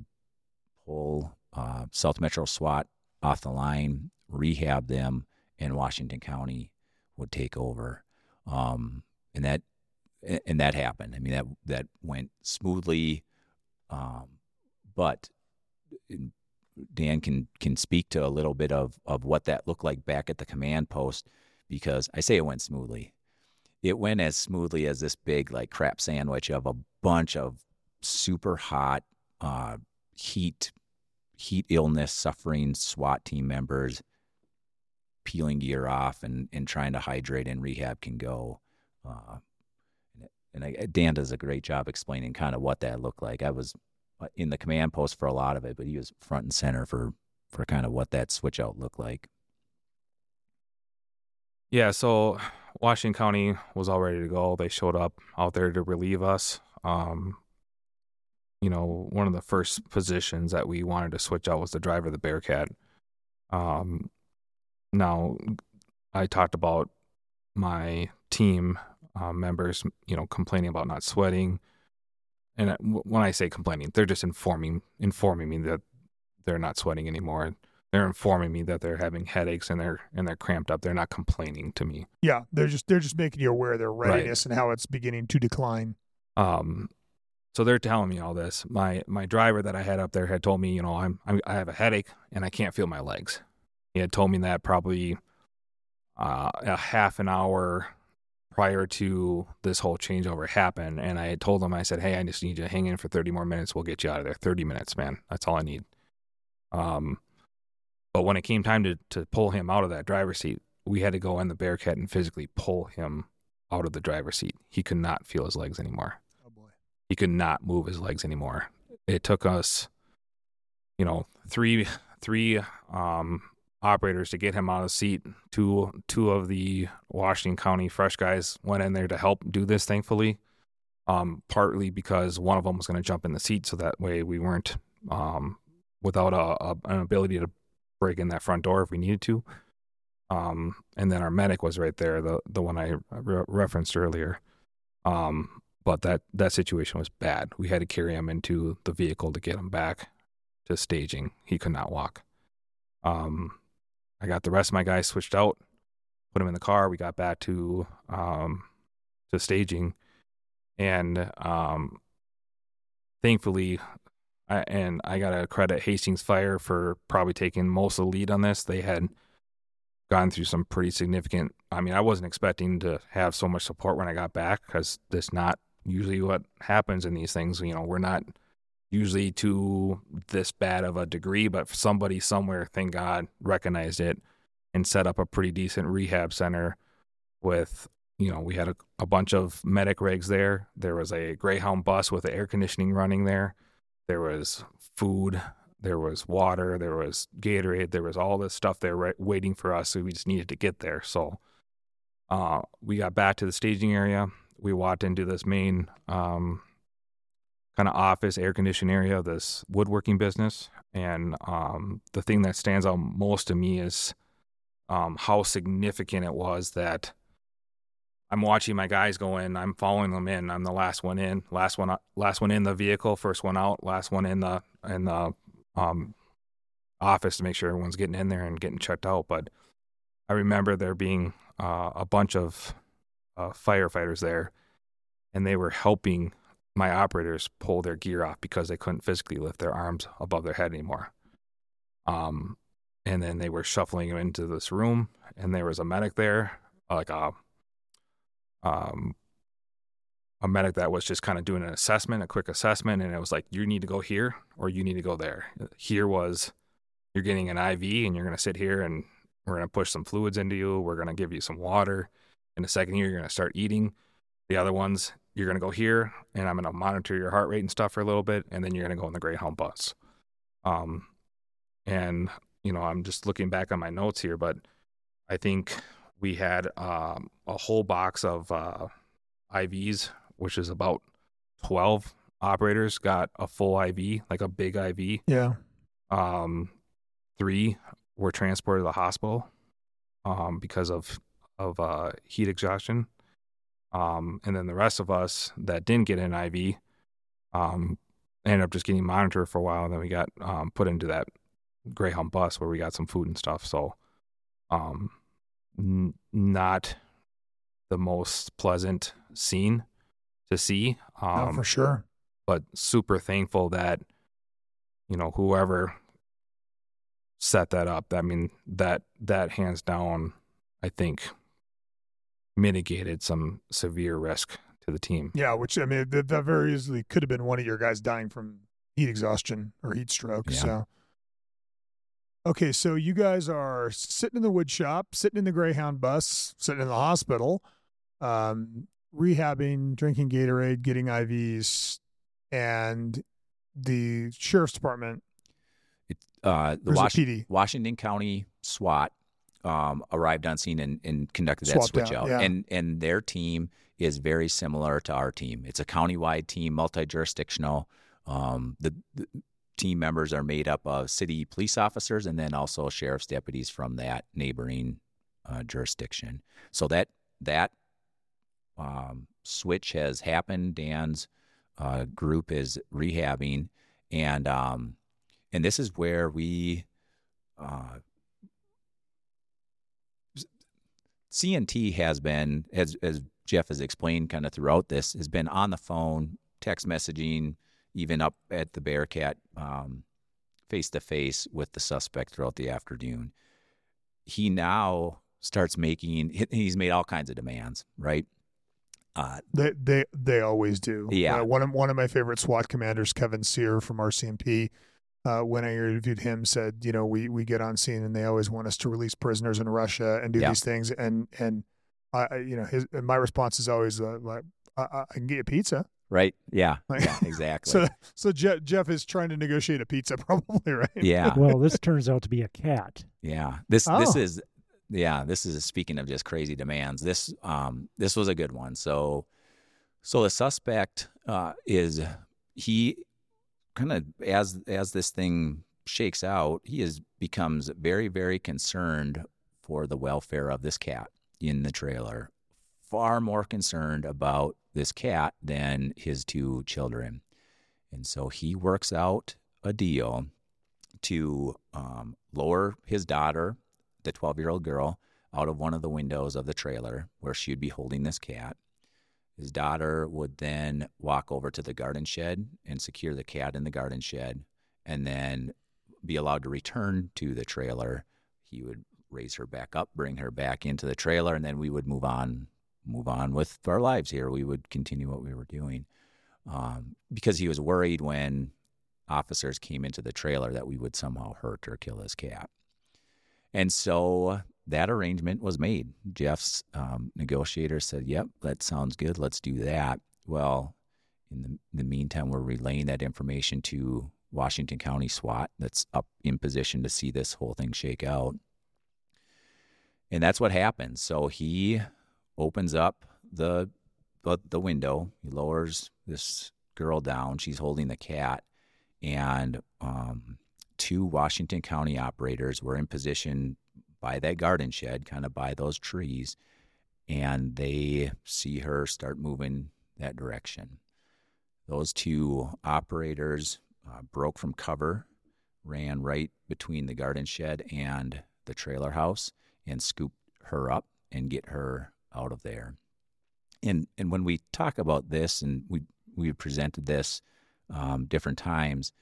pull uh, South Metro SWAT off the line, rehab them, and Washington County would take over. Um, and that and that happened. I mean, that that went smoothly. Um, but Dan can can speak to a little bit of, of what that looked like back at the command post, because I say it went smoothly. It went as smoothly as this big like crap sandwich of a bunch of super hot uh, heat heat illness suffering SWAT team members peeling gear off and, and trying to hydrate and rehab can go. Uh, and I, Dan does a great job explaining kind of what that looked like. I was in the command post for a lot of it, but he was front and center for, for kind of what that switch out looked like. Yeah, so Washington County was all ready to go. They showed up out there to relieve us. Um, you know, one of the first positions that we wanted to switch out was the driver of the Bearcat. Um, now, I talked about my team uh, members, you know, complaining about not sweating. And when I say complaining, they're just informing informing me that they're not sweating anymore. They're informing me that they're having headaches and they're and they're cramped up. They're not complaining to me. Yeah, they're just they're just making you aware of their readiness Right. and how it's beginning to decline. Um, so they're telling me all this. My my driver that I had up there had told me, you know, I'm, I'm I have a headache and I can't feel my legs. He had told me that probably uh, a half an hour prior to this whole changeover happened. And I had told him, I said, hey, I just need you to hang in for thirty more minutes. We'll get you out of there. thirty minutes, man. That's all I need. Um, but when it came time to, to pull him out of that driver's seat, we had to go in the Bearcat and physically pull him out of the driver's seat. He could not feel his legs anymore. Oh boy. He could not move his legs anymore. It took us, you know, three three um, operators to get him out of the seat. Two two of the Washington County fresh guys went in there to help do this, thankfully. Um, partly because one of them was going to jump in the seat, so that way we weren't um, without a, a, an ability to break in that front door if we needed to. Um, and then our medic was right there, the the one I re- referenced earlier. Um, but that, that situation was bad. We had to carry him into the vehicle to get him back to staging. He could not walk. Um, I got the rest of my guys switched out, put him in the car. We got back to um, to staging. And um, thankfully, I, and I got to credit Hastings Fire for probably taking most of the lead on this. They had gone through some pretty significant, I mean, I wasn't expecting to have so much support when I got back, because that's not usually what happens in these things. You know, we're not usually to this bad of a degree, but somebody somewhere, thank God, recognized it and set up a pretty decent rehab center with, you know, we had a, a bunch of medic rigs there. There was a Greyhound bus with the air conditioning running there. There was food. There was water. There was Gatorade. There was all this stuff there right, waiting for us. So we just needed to get there. So uh, we got back to the staging area. We walked into this main um, kind of office air conditioning area of this woodworking business. And um, the thing that stands out most to me is um, how significant it was that I'm watching my guys go in. I'm following them in. I'm the last one in, last one, last one in the vehicle, first one out, last one in the in the um, office to make sure everyone's getting in there and getting checked out. But I remember there being uh, a bunch of uh, firefighters there, and they were helping my operators pull their gear off because they couldn't physically lift their arms above their head anymore. Um, and then they were shuffling them into this room, and there was a medic there, like a um, a medic that was just kind of doing an assessment, a quick assessment, and it was like, you need to go here or you need to go there. Here was, you're getting an I V and you're going to sit here and we're going to push some fluids into you. We're going to give you some water. In a second here, you're going to start eating. The other ones, you're going to go here and I'm going to monitor your heart rate and stuff for a little bit, and then you're going to go in the Greyhound bus. Um, and, you know, I'm just looking back on my notes here, but I think we had um, a whole box of uh, I Vs, which is about twelve operators got a full I V, like a big I V. Yeah. Um, three were transported to the hospital um, because of of uh, heat exhaustion. Um, and then the rest of us that didn't get an I V um, ended up just getting monitored for a while. And then we got um, put into that Greyhound bus where we got some food and stuff. So um, n- not the most pleasant scene to see. Um, Oh, for sure. But super thankful that, you know, whoever set that up, I mean, that, that hands down, I think, mitigated some severe risk to the team. Yeah, which, I mean, that, that very easily could have been one of your guys dying from heat exhaustion or heat stroke. Yeah. So, okay, so you guys are sitting in the wood shop, sitting in the Greyhound bus, sitting in the hospital, um, rehabbing, drinking Gatorade, getting I Vs, and the sheriff's department, It, uh, the or is it Was- P D? Washington County SWAT um, arrived on scene and, and conducted that Swapped switch out, out. yeah. And and their team is very similar to our team. It's a countywide team, multi-jurisdictional. Um, the, the team members are made up of city police officers and then also sheriff's deputies from that neighboring uh, jurisdiction. So that that um, switch has happened. Dan's uh, group is rehabbing, and um, and this is where we. Uh, C N T has been, as as Jeff has explained kind of throughout this, has been on the phone, text messaging, even up at the Bearcat um, face-to-face with the suspect throughout the afternoon. He now starts making, he's made all kinds of demands, right? Uh, They they they always do. Yeah. Uh, one of one of my favorite SWAT commanders, Kevin Sear from R C M P, uh, when I interviewed him, said, you know, we we get on scene and they always want us to release prisoners in Russia and do Yeah. these things, and and I I- you know his and my response is always uh, like I, I I can get you pizza. right? Yeah, Like- yeah, exactly. So so Jeff, Jeff is trying to negotiate a pizza, probably, right? yeah, Well, this turns out to be a cat. yeah. This this Oh. is, yeah, this is speaking of just crazy demands. This um this was a good one. So So the suspect uh, is he kind of as as this thing shakes out, he is becomes very very concerned for the welfare of this cat in the trailer. Far more concerned about this cat than his two children, and so he works out a deal to um, lower his daughter, the twelve-year-old girl, out of one of the windows of the trailer where she'd be holding this cat. His daughter would then walk over to the garden shed and secure the cat in the garden shed and then be allowed to return to the trailer. He would raise her back up, bring her back into the trailer, and then we would move on, move on with our lives here. We would continue what we were doing um, because he was worried when officers came into the trailer that we would somehow hurt or kill his cat. And so that arrangement was made. Jeff's um, negotiator said, yep, that sounds good. Let's do that. Well, in the, the meantime, we're relaying that information to Washington County SWAT that's up in position to see this whole thing shake out. And that's what happens. So he opens up the, the, the window. He lowers this girl down. She's holding the cat. And um, two Washington County operators were in position by that garden shed, kind of by those trees, and they see her start moving that direction. Those two operators uh, broke from cover, ran right between the garden shed and the trailer house, and scooped her up and get her out of there. And and when we talk about this, and we we presented this um, different times,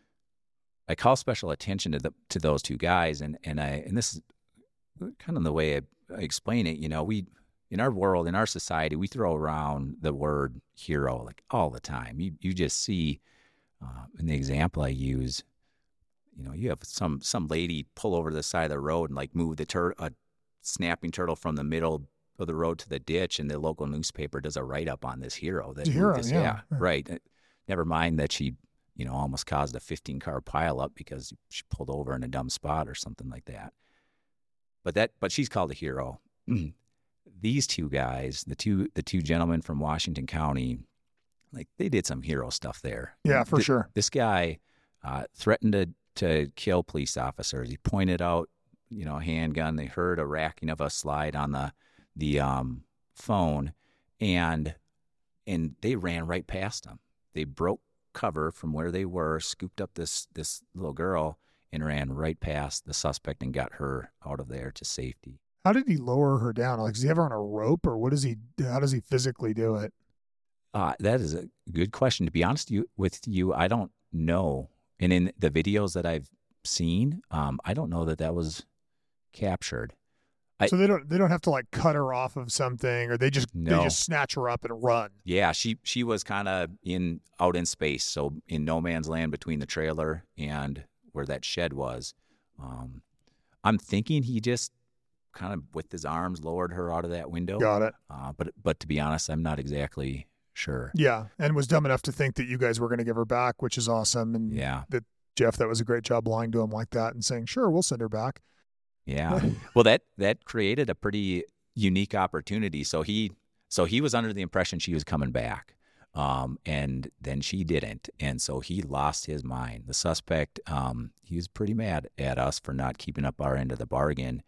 I call special attention to the to those two guys, and and I and this is kind of the way I, I explain it. You know, we in our world, in our society, we throw around the word hero like all the time. You you just see uh, in the example I use, you know, you have some some lady pull over to the side of the road and like move the tur- a snapping turtle from the middle of the road to the ditch, and the local newspaper does a write up on this hero. That hero, this, yeah. yeah, right. Never mind that she, you know, almost caused a fifteen car pileup because she pulled over in a dumb spot or something like that. But that, but she's called a hero. These two guys, the two, the two gentlemen from Washington County, like they did some hero stuff there. Yeah, for Th- sure. This guy uh, threatened to to kill police officers. He pointed out, you know, a handgun. They heard a racking of a slide on the the um, phone, and and they ran right past him. They broke cover from where they were, scooped up this this little girl, and ran right past the suspect and got her out of there to safety. How did he lower her down? Like, is he ever on a rope, or what does he? How does he physically do it? Uh, that is a good question. To be honest you, with you, I don't know. And in the videos that I've seen, um, I don't know that that was captured. I, so they don't they don't have to like cut her off of something, or they just no. they just snatch her up and run. Yeah, she she was kind of in out in space, so in no man's land between the trailer and where that shed was. Um, I'm thinking he just kind of with his arms lowered her out of that window. Got it. Uh, but but to be honest, I'm not exactly sure. Yeah, and was dumb enough to think that you guys were going to give her back, which is awesome. And yeah, that Jeff, that was a great job lying to him like that and saying, "Sure, we'll send her back." Yeah. Well, that that created a pretty unique opportunity. So he so he was under the impression she was coming back, um, and then she didn't, and so he lost his mind. The suspect, um, he was pretty mad at us for not keeping up our end of the bargain,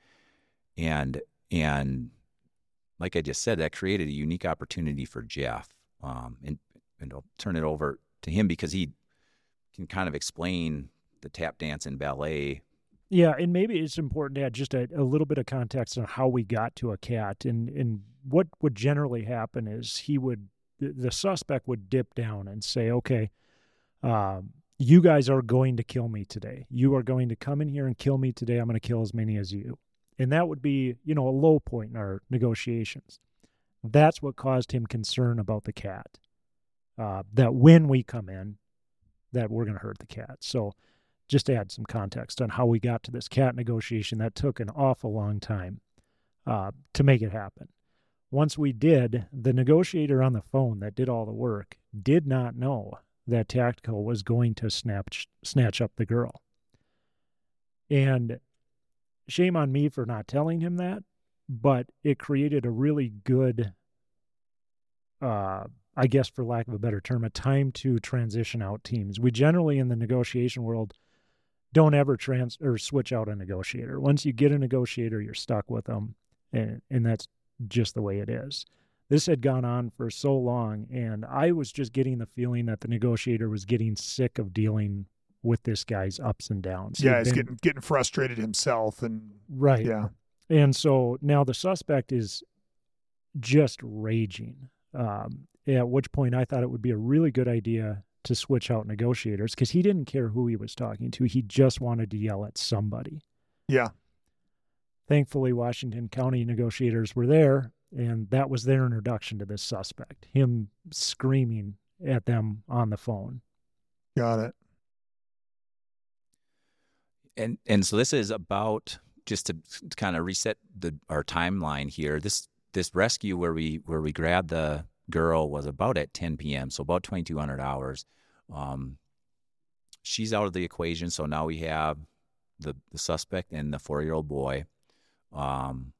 and and like I just said, that created a unique opportunity for Jeff, um, and and I'll turn it over to him because he can kind of explain the tap dance and ballet. Yeah, and maybe it's important to add just a, a little bit of context on how we got to a cat. And, and what would generally happen is he would, the, the suspect would dip down and say, okay, um, you guys are going to kill me today. You are going to come in here and kill me today. I'm going to kill as many as you. And that would be, you know, a low point in our negotiations. That's what caused him concern about the cat. Uh, that when we come in, that we're going to hurt the cat. So just to add some context on how we got to this cat negotiation, that took an awful long time uh, to make it happen. Once we did, the negotiator on the phone that did all the work did not know that Tactical was going to snatch, snatch up the girl. And shame on me for not telling him that, but it created a really good uh, I guess for lack of a better term, a time to transition out teams. We generally in the negotiation world don't ever trans or switch out a negotiator. Once you get a negotiator, you're stuck with them, and, and that's just the way it is. This had gone on for so long, and I was just getting the feeling that the negotiator was getting sick of dealing with this guy's ups and downs. Yeah, he's been, getting getting frustrated himself, and right. Yeah, and so now the suspect is just raging. Um, at which point I thought it would be a really good idea to switch out negotiators because he didn't care who he was talking to. He just wanted to yell at somebody. Yeah. Thankfully, Washington County negotiators were there, and that was their introduction to this suspect, him screaming at them on the phone. Got it. And and so this is about, just to, to kind of reset the our timeline here, this this rescue where we where we grabbed the girl was about at ten p.m., so about twenty-two hundred hours. Um, she's out of the equation, so now we have the, the suspect and the four-year-old boy. Um,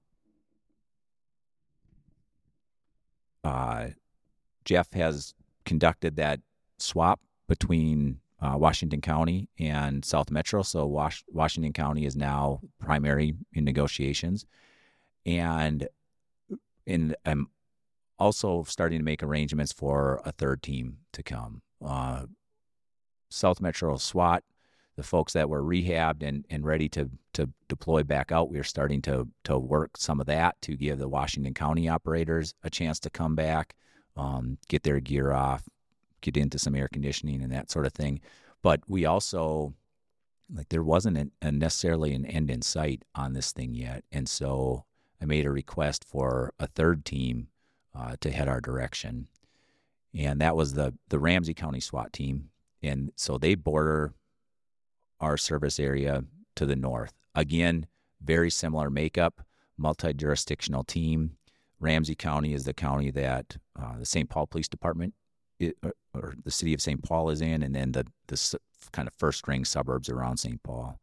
uh, Jeff has conducted that swap between uh, Washington County and South Metro, so Was- Washington County is now primary in negotiations. And in I'm also starting to make arrangements for a third team to come. Uh, South Metro SWAT, the folks that were rehabbed and, and ready to to deploy back out, we are starting to to work some of that to give the Washington County operators a chance to come back, um, get their gear off, get into some air conditioning and that sort of thing. But we also, like, there wasn't an, a necessarily an end in sight on this thing yet. And so I made a request for a third team uh, to head our direction. And that was the, the Ramsey County SWAT team. And so they border our service area to the north. Again, very similar makeup, multi-jurisdictional team. Ramsey County is the county that uh, the Saint Paul Police Department it, or, or the city of Saint Paul is in, and then the, the kind of first-ring suburbs around Saint Paul.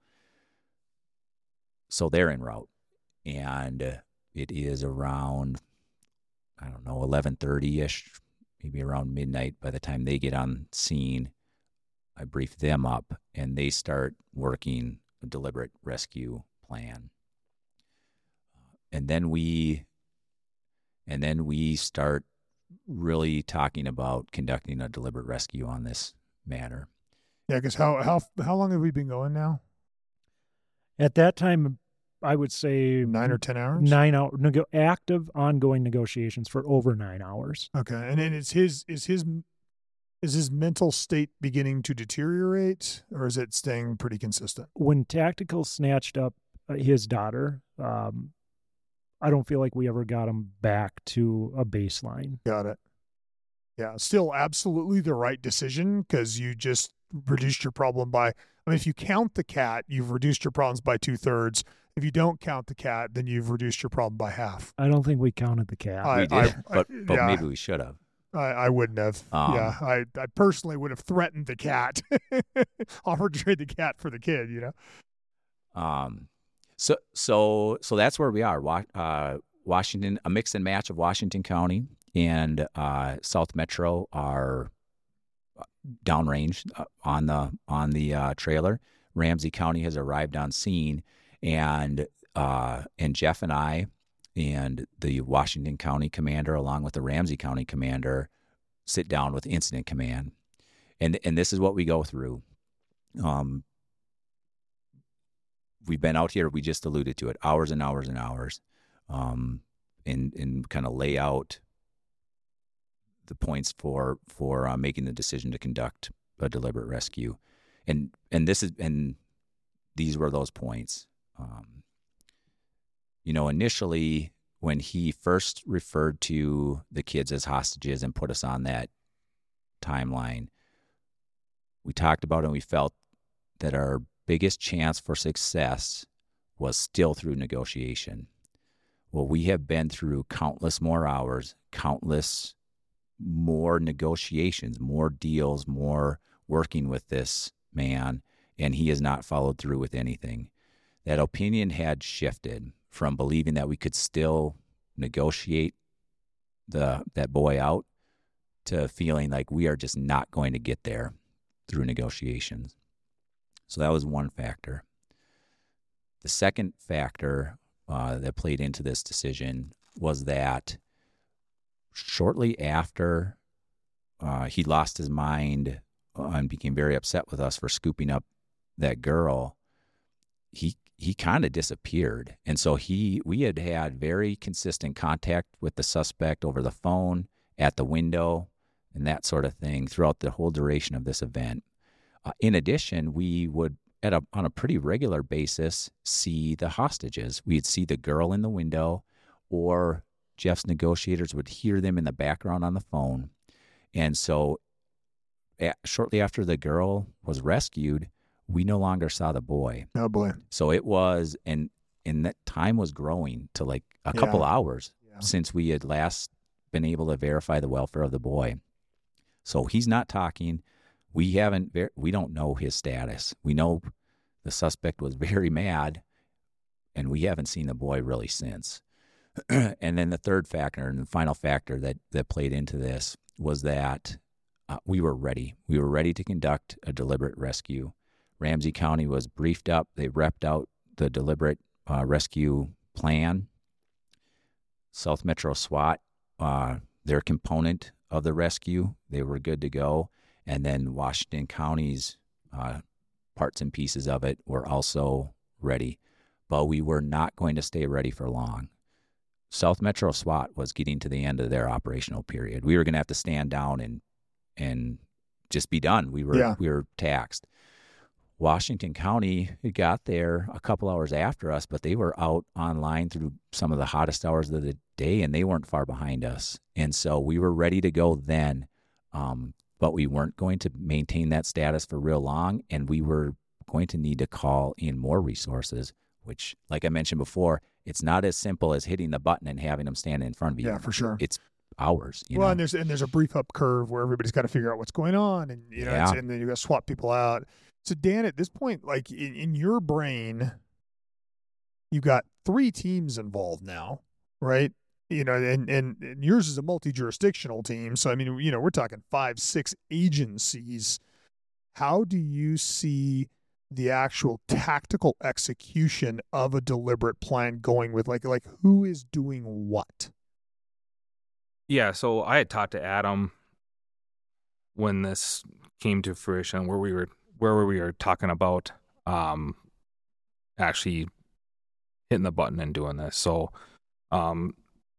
So they're en route. And it is around, I don't know, eleven thirty-ish, maybe around midnight by the time they get on scene. I brief them up, and they start working a deliberate rescue plan. And then we, and then we start really talking about conducting a deliberate rescue on this matter. Yeah, because how how how long have we been going now? At that time, I would say nine or ten hours. Nine hour nego- active, ongoing negotiations for over nine hours. Okay, and then is his is his is his mental state beginning to deteriorate, or is it staying pretty consistent? When Tactical snatched up his daughter, um, I don't feel like we ever got him back to a baseline. Got it. Yeah, still absolutely the right decision because you just reduced your problem by, I mean, if you count the cat, you've reduced your problems by two thirds. If you don't count the cat, then you've reduced your problem by half. I don't think we counted the cat. I, we did, I, but, I, but yeah, maybe we should have. I, I wouldn't have. Um, yeah, I, I personally would have threatened the cat, offered to trade the cat for the kid, you know? Um, so, so, so that's where we are. Uh, Washington, a mix and match of Washington County and uh, South Metro are downrange uh, on the on the uh, trailer. Ramsey County has arrived on scene, and uh, and Jeff and I and the Washington County commander, along with the Ramsey County commander, sit down with incident command, and and this is what we go through. Um, we've been out here. We just alluded to it, hours and hours and hours, um, and and kind of lay out the points for for uh, making the decision to conduct a deliberate rescue, and and this is and these were those points. Um, you know, initially when he first referred to the kids as hostages and put us on that timeline, we talked about it and we felt that our biggest chance for success was still through negotiation. Well, we have been through countless more hours, countless more negotiations, more deals, more working with this man, and he has not followed through with anything. That opinion had shifted from believing that we could still negotiate the that boy out to feeling like we are just not going to get there through negotiations. So that was one factor. The second factor uh, that played into this decision was that shortly after uh, he lost his mind and became very upset with us for scooping up that girl, he he kind of disappeared. And so he we had had very consistent contact with the suspect over the phone, at the window, and that sort of thing throughout the whole duration of this event. Uh, in addition, we would, at a, on a pretty regular basis, see the hostages. We'd see the girl in the window, or Jeff's negotiators would hear them in the background on the phone. And so a- shortly after the girl was rescued, we no longer saw the boy. Oh, boy. So it was, and, and that time was growing to like a Yeah. couple hours Yeah. since we had last been able to verify the welfare of the boy. So he's not talking. We haven't, ver- we don't know his status. We know the suspect was very mad, and we haven't seen the boy really since. And then the third factor and the final factor that, that played into this was that uh, we were ready. We were ready to conduct a deliberate rescue. Ramsey County was briefed up. They repped out the deliberate uh, rescue plan. South Metro SWAT, uh, their component of the rescue, they were good to go. And then Washington County's uh, parts and pieces of it were also ready. But we were not going to stay ready for long. South Metro SWAT was getting to the end of their operational period. We were going to have to stand down and and just be done. We were Yeah. we were taxed. Washington County got there a couple hours after us, but they were out online through some of the hottest hours of the day, and they weren't far behind us. And so we were ready to go then, um, but we weren't going to maintain that status for real long, and we were going to need to call in more resources, which, like I mentioned before, it's not as simple as hitting the button and having them stand in front of you. Yeah, for sure. It's hours. You well, know? and there's and there's a brief up curve where everybody's got to figure out what's going on, and you know, Yeah. it's, and then you got to swap people out. So Dan, at this point, like in, in your brain, you got three teams involved now, right? You know, and, and and yours is a multi-jurisdictional team. So I mean, you know, we're talking five, six agencies. How do you see the actual tactical execution of a deliberate plan going with, like like who is doing what? Yeah, so I had talked to Adam when this came to fruition, where we were where we were talking about um, actually hitting the button and doing this. So um,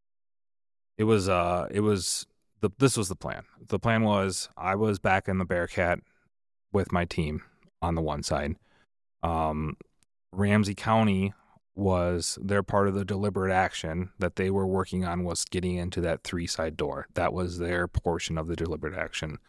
it was uh it was the this was the plan. The plan was I was back in the Bearcat with my team on the one side. Um, Ramsey County was their part of the deliberate action that they were working on was getting into that three side door. That was their portion of the deliberate action.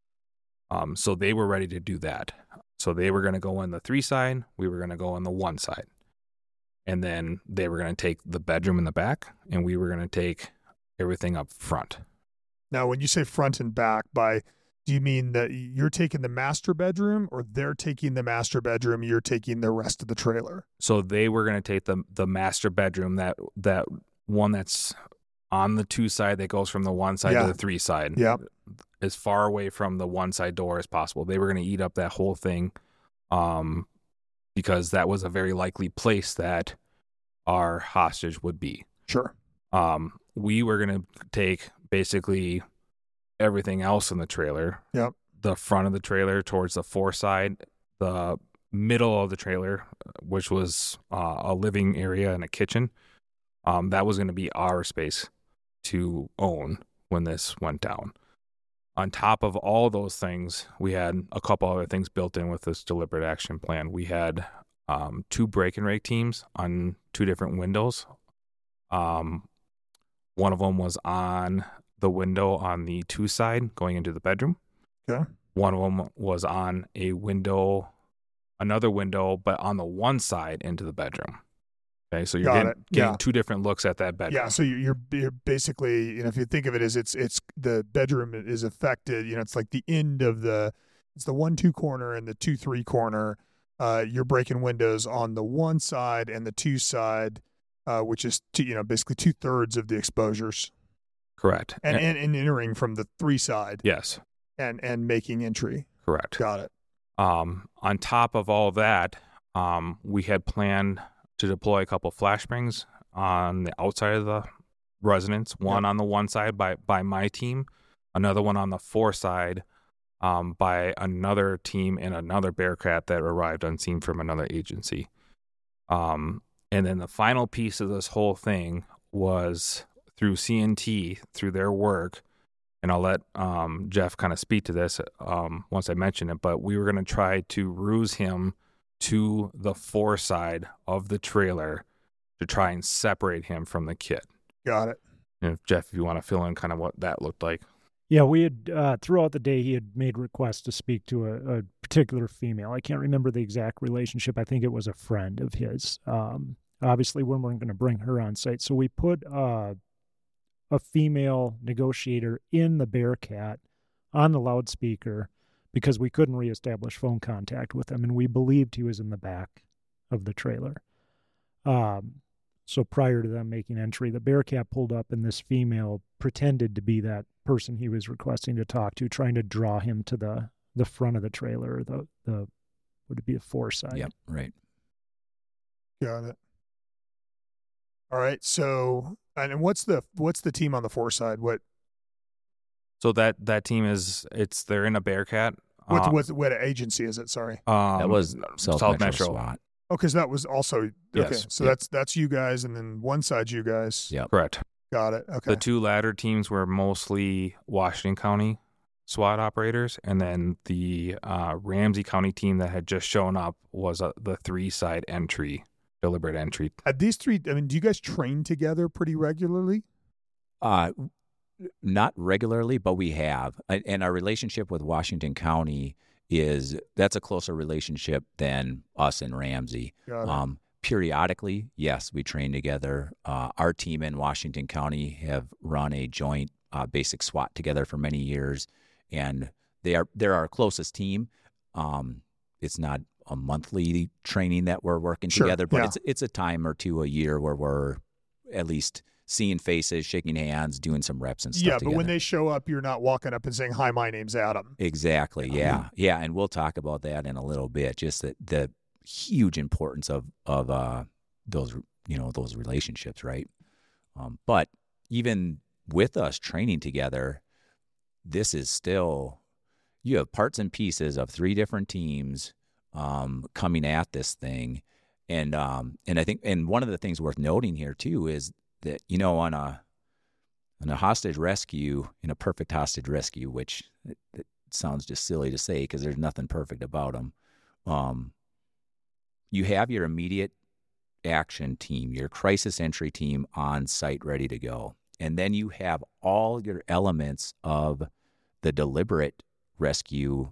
Um, so they were ready to do that. So they were going to go on the three side. We were going to go on the one side. And then they were going to take the bedroom in the back, and we were going to take everything up front. Now, when you say front and back, by do you mean that you're taking the master bedroom, or they're taking the master bedroom, you're taking the rest of the trailer? So they were going to take the the master bedroom, that that one that's on the two side that goes from the one side Yeah. to the three side, Yeah. as far away from the one side door as possible. They were going to eat up that whole thing, um, because that was a very likely place that our hostage would be. Sure. Um, we were going to take basically everything else in the trailer. Yep. The front of the trailer towards the fore side, the middle of the trailer, which was uh, a living area and a kitchen. Um, that was going to be our space to own when this went down. On top of all those things, we had a couple other things built in with this deliberate action plan. We had um, two break and rake teams on two different windows. Um, one of them was on the window on the two side going into the bedroom. Okay. One of them was on a window, another window, but on the one side into the bedroom. Okay, so you're Got getting, it. getting Yeah. two different looks at that bedroom. Yeah, so you're, you're you're basically, you know, if you think of it as it's it's the bedroom is affected, you know, it's like the end of the, it's the one two corner and the two three corner. Uh, you're breaking windows on the one side and the two side, uh, which is two, you know, basically two thirds of the exposures. Correct. And, and, and entering from the three side. Yes. And, and making entry. Correct. Got it. Um, on top of all of that, um, we had planned to deploy a couple flashbangs on the outside of the residence, one yep. on the one side by, by my team, another one on the four side um, by another team and another Bearcat that arrived unseen from another agency. Um, and then the final piece of this whole thing was through C N T, through their work, and I'll let um, Jeff kind of speak to this um, once I mention it, but we were going to try to ruse him to the four side of the trailer to try and separate him from the kit. Got it. And if, Jeff, if you want to fill in kind of what that looked like. Yeah, we had, uh, throughout the day, he had made requests to speak to a, a particular female. I can't remember the exact relationship. I think it was a friend of his. Um, obviously, we weren't going to bring her on site. So we put uh, a female negotiator in the Bearcat on the loudspeaker because we couldn't reestablish phone contact with him, and we believed he was in the back of the trailer. Um, so prior to them making entry, the Bearcat pulled up, and this female pretended to be that person he was requesting to talk to, trying to draw him to the, the front of the trailer, the, the would it be the four side? Yep, right. Got it. All right, so, and what's the what's the team on the four side? What? So that, that team is, it's, they're in a Bearcat. What, uh, what, what agency is it? Sorry. Um, that was South, South Metro, Metro SWAT. Oh, because that was also, okay, Yes. so Yep. that's that's you guys, and then one side you guys. Yep. Correct. Got it. Okay. The two latter teams were mostly Washington County SWAT operators, and then the uh, Ramsey County team that had just shown up was uh, the three-side entry, deliberate entry. At these three, I mean, do you guys train together pretty regularly? Uh, not regularly, but we have. And and our relationship with Washington County is, that's a closer relationship than us and Ramsey. Got it. Um, periodically, yes, we train together. Uh, our team in Washington County have run a joint uh, basic SWAT together for many years, and they are they're our closest team. Um, it's not a monthly training that we're working Sure, together, but yeah. it's it's a time or two a year where we're at least seeing faces, shaking hands, doing some reps and stuff Yeah, but together. when they show up, you're not walking up and saying, "Hi, my name's Adam." Exactly. Yeah. Yeah. And we'll talk about that in a little bit. Just the, the huge importance of, of, uh, those, you know, those relationships. Right. Um, but even with us training together, this is still, you have parts and pieces of three different teams, um, coming at this thing. And, um, and I think, and one of the things worth noting here too, is that, you know, on a, on a hostage rescue, in a perfect hostage rescue, which it, it sounds just silly to say because there's nothing perfect about them. Um, you have your immediate action team, your crisis entry team on site ready to go. And then you have all your elements of the deliberate rescue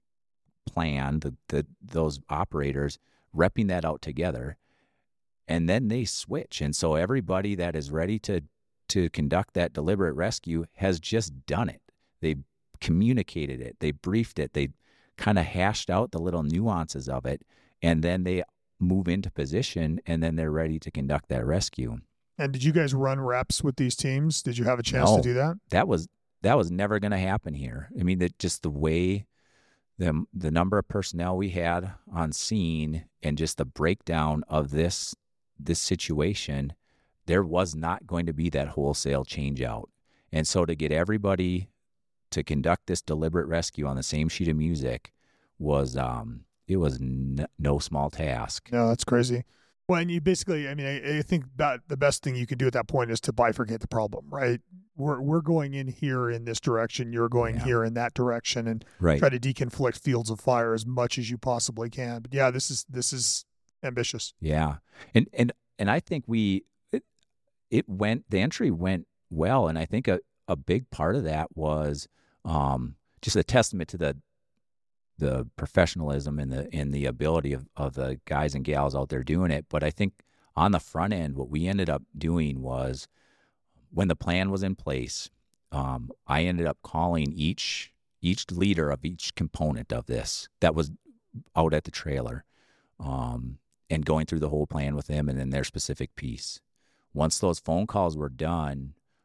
plan, the, the those operators repping that out together. And then they switch. And so everybody that is ready to to conduct that deliberate rescue has just done it. They communicated it. They briefed it. They kind of hashed out the little nuances of it. And then they move into position, and then they're ready to conduct that rescue. And did you guys run reps with these teams? Did you have a chance No. to do that? That was that was never going to happen here. I mean, that just the way the the number of personnel we had on scene and just the breakdown of this this situation, there was not going to be that wholesale change out. And so to get everybody to conduct this deliberate rescue on the same sheet of music was, um, it was n- no small task. No, that's crazy. Well, and you basically, I mean, I, I think that the best thing you can do at that point is to bifurcate the problem, right? We're we're going in here in this direction, you're going Yeah. here in that direction, and Right. try to deconflict fields of fire as much as you possibly can. But yeah, this is this is ambitious. Yeah. And, and, and I think we, it, it went, the entry went well. And I think a, a big part of that was, um, just a testament to the, the professionalism and the, and the ability of, of the guys and gals out there doing it. But I think on the front end, what we ended up doing was when the plan was in place, um, I ended up calling each, each leader of each component of this that was out at the trailer. Um, and going through the whole plan with them and then their specific piece. Once those phone calls were done,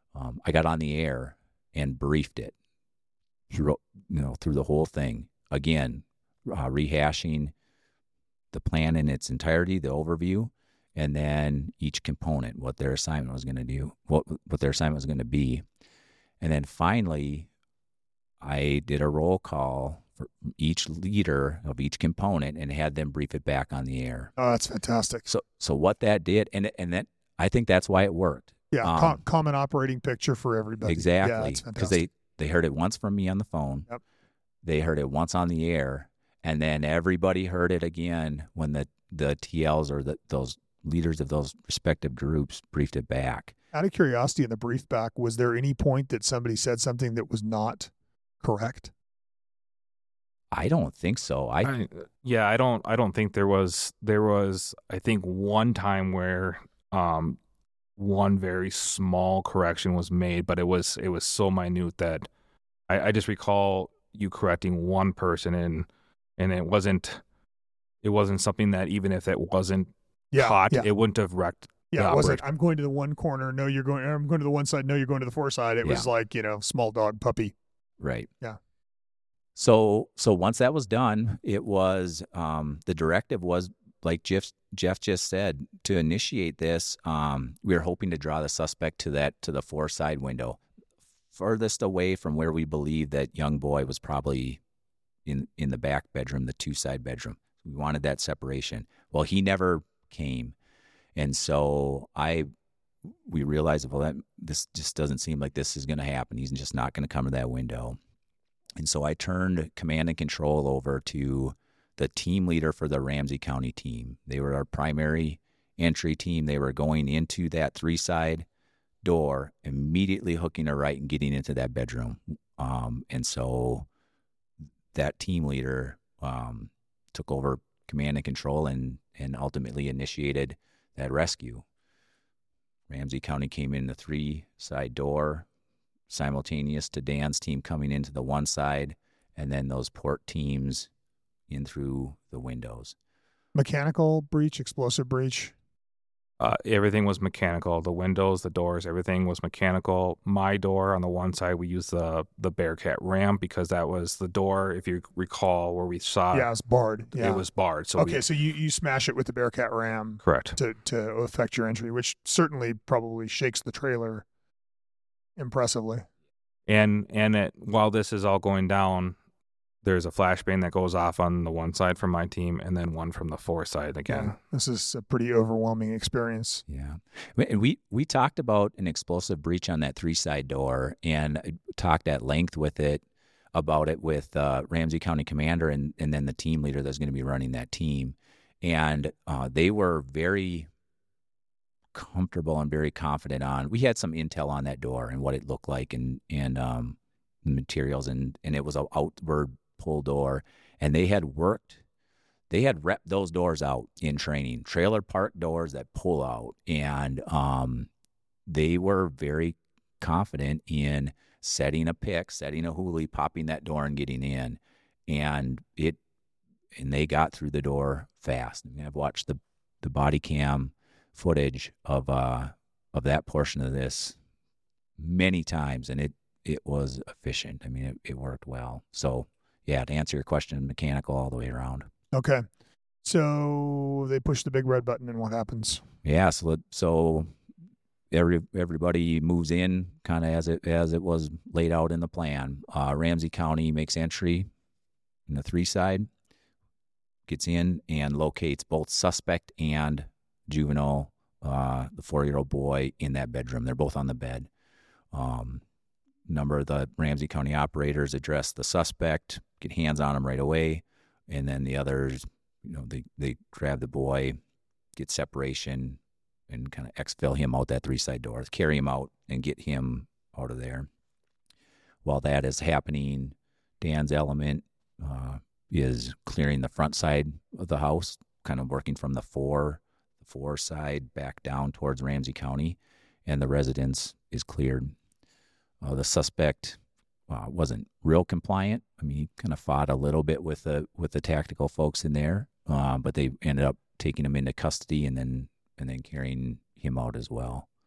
Um, I got on the air and briefed it through, you know, through the whole thing. Again, uh, rehashing the plan in its entirety, the overview, and then each component, what their assignment was going to do, what what their assignment was going to be. And then finally, I did a roll call for each leader of each component and had them brief it back on the air. Oh, that's fantastic. So so what that did, and and that I think that's why it worked. Yeah, Um, com- common operating picture for everybody. Exactly. Yeah, that's Because fantastic. they, they heard it once from me on the phone. Yep. They heard it once on the air. And then everybody heard it again when the, the T Ls or the, those leaders of those respective groups briefed it back. Out of curiosity, in the brief back, was there any point that somebody said something that was not correct? I don't think so. I, I, yeah, I don't. I don't think there was. There was. I think one time where um, one very small correction was made, but it was it was so minute that I, I just recall you correcting one person, and and it wasn't it wasn't something that even if it wasn't Yeah, caught, yeah. it wouldn't have wrecked. Yeah, the it wasn't, operation. I'm going to the one corner. No, you're going, I'm going to the one side. No, you're going to the four side. It was Yeah. like, you know, small dog puppy. right. Yeah. So so once that was done, it was um, the directive was, like Jeff Jeff just said, to initiate this. Um, we were hoping to draw the suspect to that to the four side window, furthest away from where we believed that young boy was probably in in the back bedroom, the two side bedroom. We wanted that separation. Well, he never came, and so I we realized, well, that this just doesn't seem like this is going to happen. He's just not going to come to that window. And so I turned command and control over to the team leader for the Ramsey County team. They were our primary entry team. They were going into that three-side door, immediately hooking a right and getting into that bedroom. Um, and so that team leader um, took over command and control and, and ultimately initiated that rescue. Ramsey County came in the three-side door, simultaneous to Dan's team coming into the one side, and then those port teams in through the windows. Mechanical breach, explosive breach. Uh, everything was mechanical. The windows, the doors, everything was mechanical. My door on the one side, we used the the Bearcat Ram because that was the door, if you recall, where we saw yeah, it's barred. Yeah. it was barred. So okay, we, so you, you smash it with the Bearcat Ram correct. to, to affect your entry, which certainly probably shakes the trailer impressively. And and it, while this is all going down, there's a flashbang that goes off on the one side from my team, and then one from the four side again. Yeah, this is a pretty overwhelming experience. Yeah. And we, we talked about an explosive breach on that three-side door and talked at length with it about it with uh, Ramsey County Commander and, and then the team leader that's going to be running that team. And uh, they were very comfortable and very confident on. We had some intel on that door and what it looked like and and um, materials, and and it was an outward pull door, and they had worked. They had repped those doors out in training, trailer park doors that pull out, and um, they were very confident in setting a pick, setting a hoolie, popping that door and getting in, and it and they got through the door fast. I mean, I've watched the the body cam footage of uh of that portion of this many times, and it it was efficient. I mean, it, it worked well. So yeah, to answer your question, mechanical all the way around. Okay. So they push the big red button, and what happens? Yeah, so so every everybody moves in kind of as it as it was laid out in the plan. Uh, Ramsey County makes entry in the three side, gets in and locates both suspect and juvenile, uh, the four-year-old boy in that bedroom. They're both on the bed. Um, number of the Ramsey County operators address the suspect, get hands on him right away, and then the others, you know, they, they grab the boy, get separation, and kind of exfil him out that three-side door, carry him out and get him out of there. While that is happening, Dan's element uh, is clearing the front side of the house, kind of working from the four four side back down towards Ramsey County, and the residence is cleared. Uh, the suspect uh, wasn't real compliant. I mean, he kind of fought a little bit with the with the tactical folks in there, uh, but they ended up taking him into custody and then and then carrying him out as well.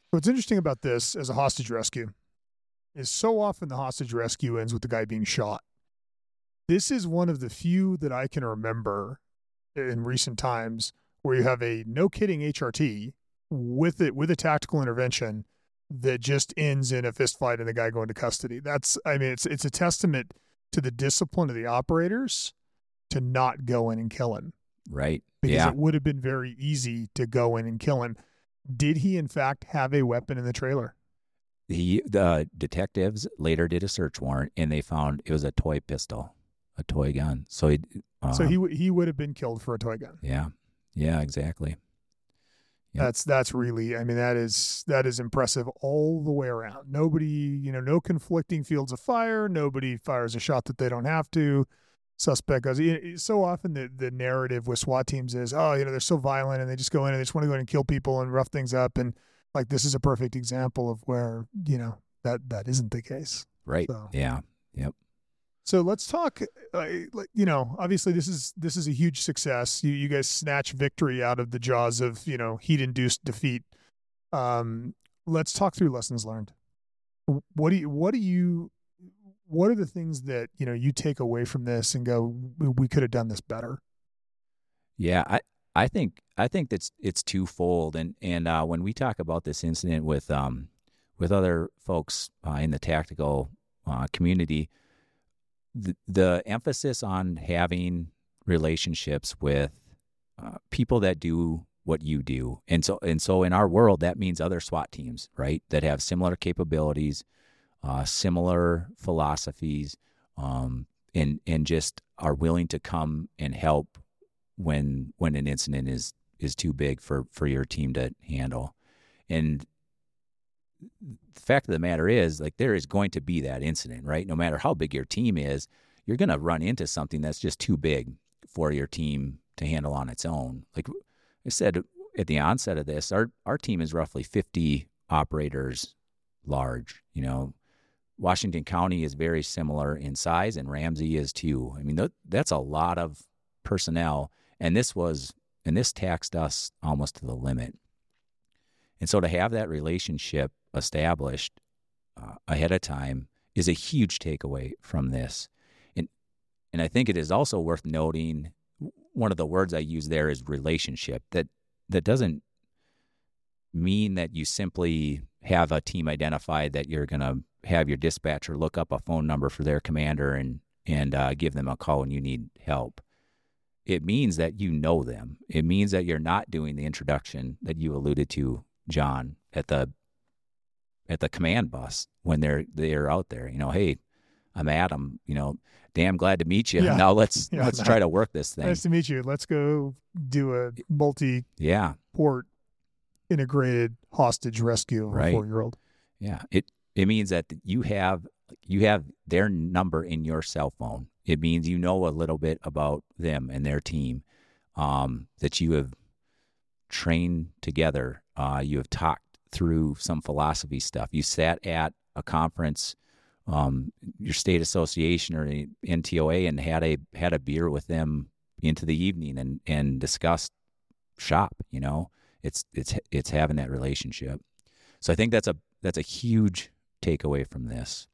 What's interesting about this as a hostage rescue is so often the hostage rescue ends with the guy being shot. This is one of the few that I can remember in recent times where you have a no kidding H R T with it with a tactical intervention that just ends in a fist fight and the guy going to custody. That's, I mean, it's it's a testament to the discipline of the operators to not go in and kill him. Right. Because yeah. it would have been very easy to go in and kill him. Did he, in fact, have a weapon in the trailer? He, the detectives later did a search warrant, and they found it was a toy pistol, a toy gun. So he, um, so he he would have been killed for a toy gun. Yeah. Yeah, exactly. Yep. That's that's really, I mean, that is that is impressive all the way around. Nobody, you know, no conflicting fields of fire. Nobody fires a shot that they don't have to. Suspect goes. So often the, the narrative with SWAT teams is, oh, you know, they're so violent and they just go in and they just want to go in and kill people and rough things up. And like, this is a perfect example of where, you know, that, that isn't the case. Right. So, yeah. Yep. So let's talk, uh, you know, obviously this is, this is a huge success. You, you guys snatch victory out of the jaws of, you know, heat induced defeat. Um, let's talk through lessons learned. What do you, what do you, What are the things that, you know, you take away from this and go, we could have done this better? Yeah, I, I think I think that's it's twofold. And and uh, when we talk about this incident with um with other folks uh, in the tactical uh, community, the, the emphasis on having relationships with uh, people that do what you do, and so and so in our world that means other SWAT teams, right, that have similar capabilities. Uh, similar philosophies, um, and and just are willing to come and help when when an incident is is too big for, for your team to handle. And the fact of the matter is, like, there is going to be that incident, right? No matter how big your team is, you're going to run into something that's just too big for your team to handle on its own. Like I said at the onset of this, our our team is roughly fifty operators large, you know. Washington County is very similar in size, and Ramsey is too. I mean, th- that's a lot of personnel, and this was, and this taxed us almost to the limit. And so to have that relationship established uh, ahead of time is a huge takeaway from this. And and I think it is also worth noting, one of the words I use there is relationship. That that doesn't mean that you simply have a team identified that you're going to have your dispatcher look up a phone number for their commander and and uh, give them a call when you need help. It means that you know them. It means that you're not doing the introduction that you alluded to, John, at the at the command bus when they're they're out there. You know, hey, I'm Adam. You know, damn glad to meet you. Yeah. Now let's Yeah, let's no. try to work this thing. Nice to meet you. Let's go do a multi-port Yeah, integrated hostage rescue of Right. a four-year-old. yeah. It it means that you have you have their number in your cell phone. It means you know a little bit about them and their team, um, that you have trained together. Uh, you have talked through some philosophy stuff. You sat at a conference, um, your state association or the N T O A, and had a had a beer with them into the evening and, and discussed shop. You know, it's it's it's having that relationship. So I think that's a that's a huge takeaway from this.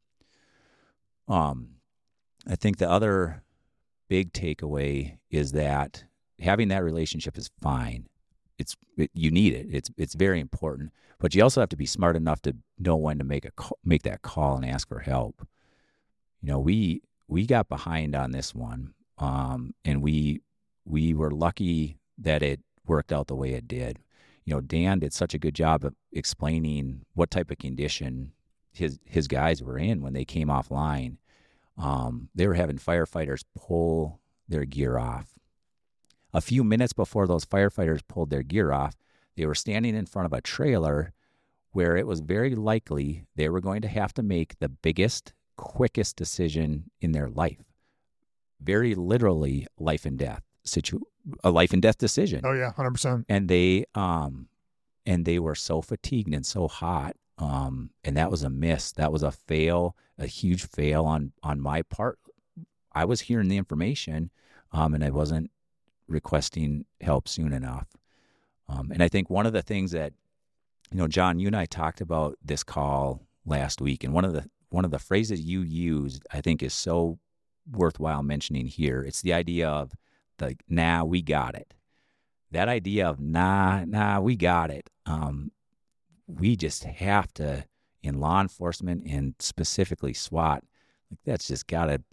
Um, I think the other big takeaway is that having that relationship is fine. It's it, you need it. It's it's very important, but you also have to be smart enough to know when to make a call, make that call and ask for help. You know, we we got behind on this one, um, and we we were lucky that it worked out the way it did. You know, Dan did such a good job of explaining what type of condition his his guys were in when they came offline. Um, they were having firefighters pull their gear off. A few minutes before those firefighters pulled their gear off, they were standing in front of a trailer where it was very likely they were going to have to make the biggest, quickest decision in their life. Very literally, life and death situ a life and death decision. Oh yeah, one hundred percent. And they um and they were so fatigued and so hot. Um, and that was a miss. That was a fail, a huge fail on on my part. I was hearing the information, um, and I wasn't requesting help soon enough. Um, and I think one of the things that you know, John, you and I talked about this call last week, and one of the one of the phrases you used, I think, is so worthwhile mentioning here. It's the idea of the "nah, we got it." That idea of "nah, nah, we got it." Um, we just have to, in law enforcement and specifically SWAT, like that's just got to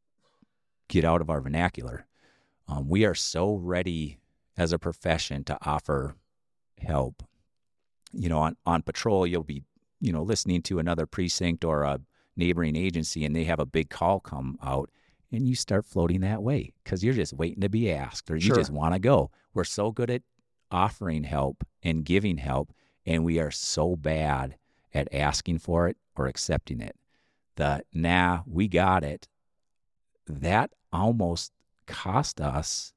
get out of our vernacular. Um, we are so ready as a profession to offer help. You know, on, on patrol, you'll be, you know, listening to another precinct or a neighboring agency, and they have a big call come out, and you start floating that way because you're just waiting to be asked, or you Sure. just want to go. We're so good at offering help and giving help, and we are so bad at asking for it or accepting it. The "nah, we got it," that almost cost us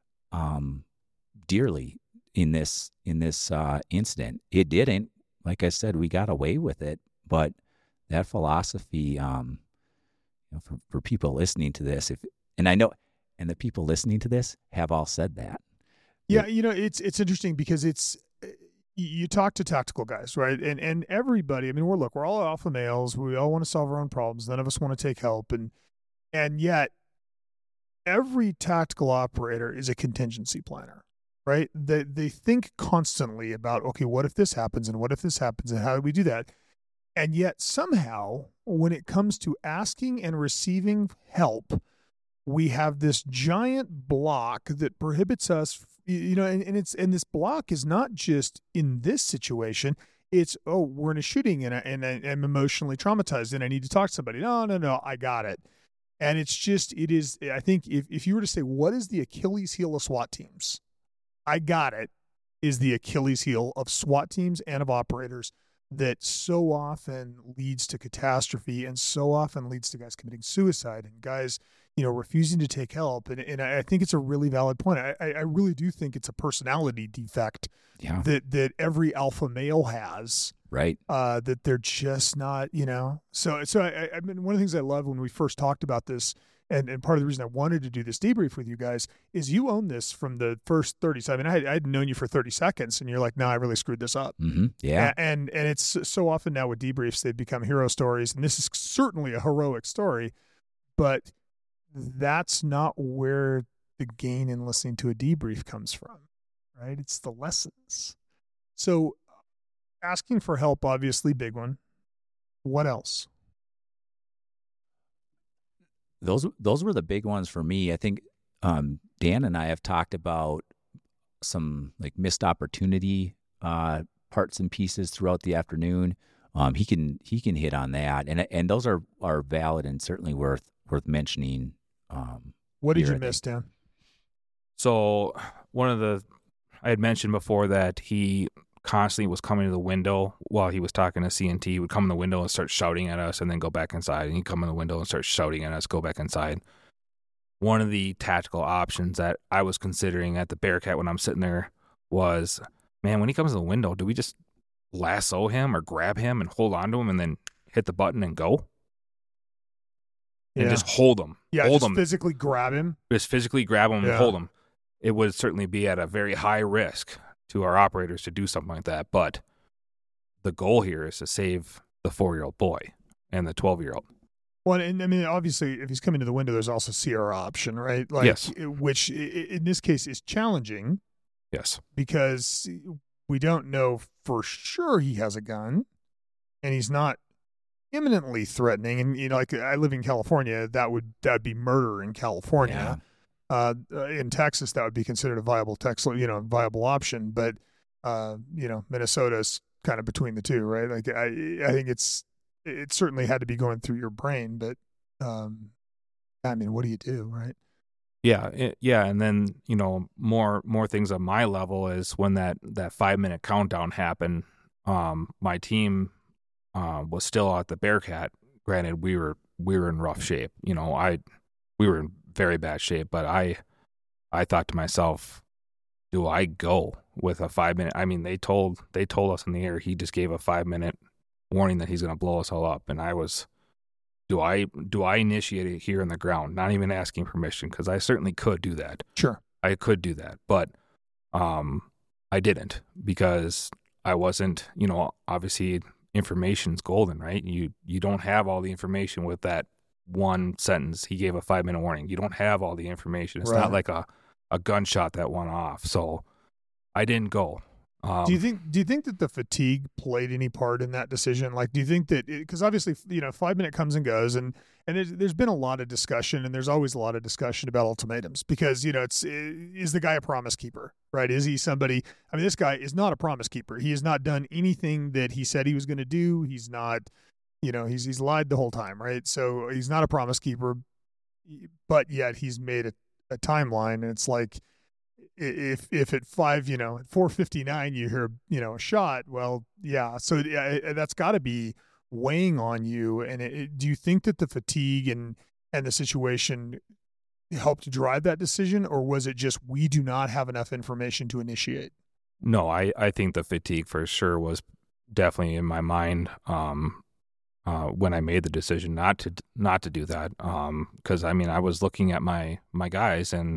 um, dearly in this in this uh, incident. It didn't. Like I said, we got away with it, but that philosophy, um, you know, for, for people listening to this, if and I know, and the people listening to this have all said that. Yeah, you know, it's it's interesting because it's you talk to tactical guys, right? And and everybody, I mean, we're look, we're all alpha males. We all want to solve our own problems. None of us want to take help, and and yet every tactical operator is a contingency planner, right? They they think constantly about, okay, what if this happens, and what if this happens, and how do we do that? And yet somehow, when it comes to asking and receiving help, we have this giant block that prohibits us, you know, and, and it's and this block is not just in this situation. It's, oh, we're in a shooting and, I, and I, I'm emotionally traumatized and I need to talk to somebody. No, no, no, I got it. And it's just, it is, I think if, if you were to say, what is the Achilles heel of SWAT teams? I got it is the Achilles heel of SWAT teams and of operators that so often leads to catastrophe and so often leads to guys committing suicide and guys, you know, refusing to take help. And, and I think it's a really valid point. I, I really do think it's a personality defect Yeah. that, that every alpha male has. Right. Uh, that they're just not, you know. So, so I, I mean, one of the things I love when we first talked about this, and, and part of the reason I wanted to do this debrief with you guys is you own this from the first thirty. So, I mean, I had, I had known you for thirty seconds, and you're like, "No, I really screwed this up." Mm-hmm. Yeah. And, and and it's so often now with debriefs they've become hero stories, and this is certainly a heroic story, but that's not where the gain in listening to a debrief comes from, right? It's the lessons. So. Asking for help, obviously, big one. What else? Those those were the big ones for me. I think um, Dan and I have talked about some like missed opportunity uh, parts and pieces throughout the afternoon. Um, he can he can hit on that, and and those are, are valid and certainly worth worth mentioning. Um, what did here, you miss, Dan? So one of the I had mentioned before that he constantly was coming to the window while he was talking to C N T. He would come in the window and start shouting at us and then go back inside. And he'd come in the window and start shouting at us, go back inside. One of the tactical options that I was considering at the Bearcat when I'm sitting there was, man, when he comes to the window, do we just lasso him or grab him and hold on to him and then hit the button and go? And Yeah. just hold him. Yeah, hold just him. physically grab him. Just physically grab him Yeah. and hold him. It would certainly be at a very high risk to our operators to do something like that. But the goal here is to save the four-year-old boy and the twelve-year-old. Well, and I mean, obviously, if he's coming to the window, there's also C R option, right? Like, Yes. Which i- in this case is challenging Yes. because we don't know for sure he has a gun, and he's not imminently threatening. And you know, like I live in California, that would that would be murder in California. Uh, in Texas, that would be considered a viable text, you know, viable option. But uh, you know, Minnesota's kind of between the two, right? Like I, I think it's it certainly had to be going through your brain, but um, I mean, what do you do, right? Yeah, it, yeah, and then you know more more things on my level is when that that five minute countdown happened. Um, my team uh, was still at the Bearcat. Granted, we were we were in rough shape. You know, I we were in very bad shape, but I I thought to myself, do I go with a five minute? I mean, they told they told us in the air he just gave a five minute warning that he's going to blow us all up, and I was. Do I do I initiate it here on the ground, not even asking permission? Because I certainly could do that. Sure. I could do that, but um, I didn't because I wasn't, you know, obviously information's golden, right? You you don't have all the information with that one sentence. He gave a five minute warning. You don't have all the information. It's Right. not like a, a gunshot that went off. So I didn't go. Um, do you think do you think that the fatigue played any part in that decision? Like, do you think that because obviously, you know, five minute comes and goes, and and there's, there's been a lot of discussion, and there's always a lot of discussion about ultimatums because, you know, it's is the guy a promise keeper, right? Is he somebody? I mean, this guy is not a promise keeper. He has not done anything that he said he was going to do. He's not, you know, he's he's lied the whole time, right? So he's not a promise keeper, but yet he's made a, a timeline, and it's like, if if at five, you know, at four fifty-nine you hear, you know, a shot, well, yeah. So yeah, that's got to be weighing on you. And it, it, do you think that the fatigue and and the situation helped drive that decision, or was it just we do not have enough information to initiate? No, I, I think the fatigue for sure was definitely in my mind um, uh, when I made the decision not to not to do that. Because um, I mean, I was looking at my my guys and.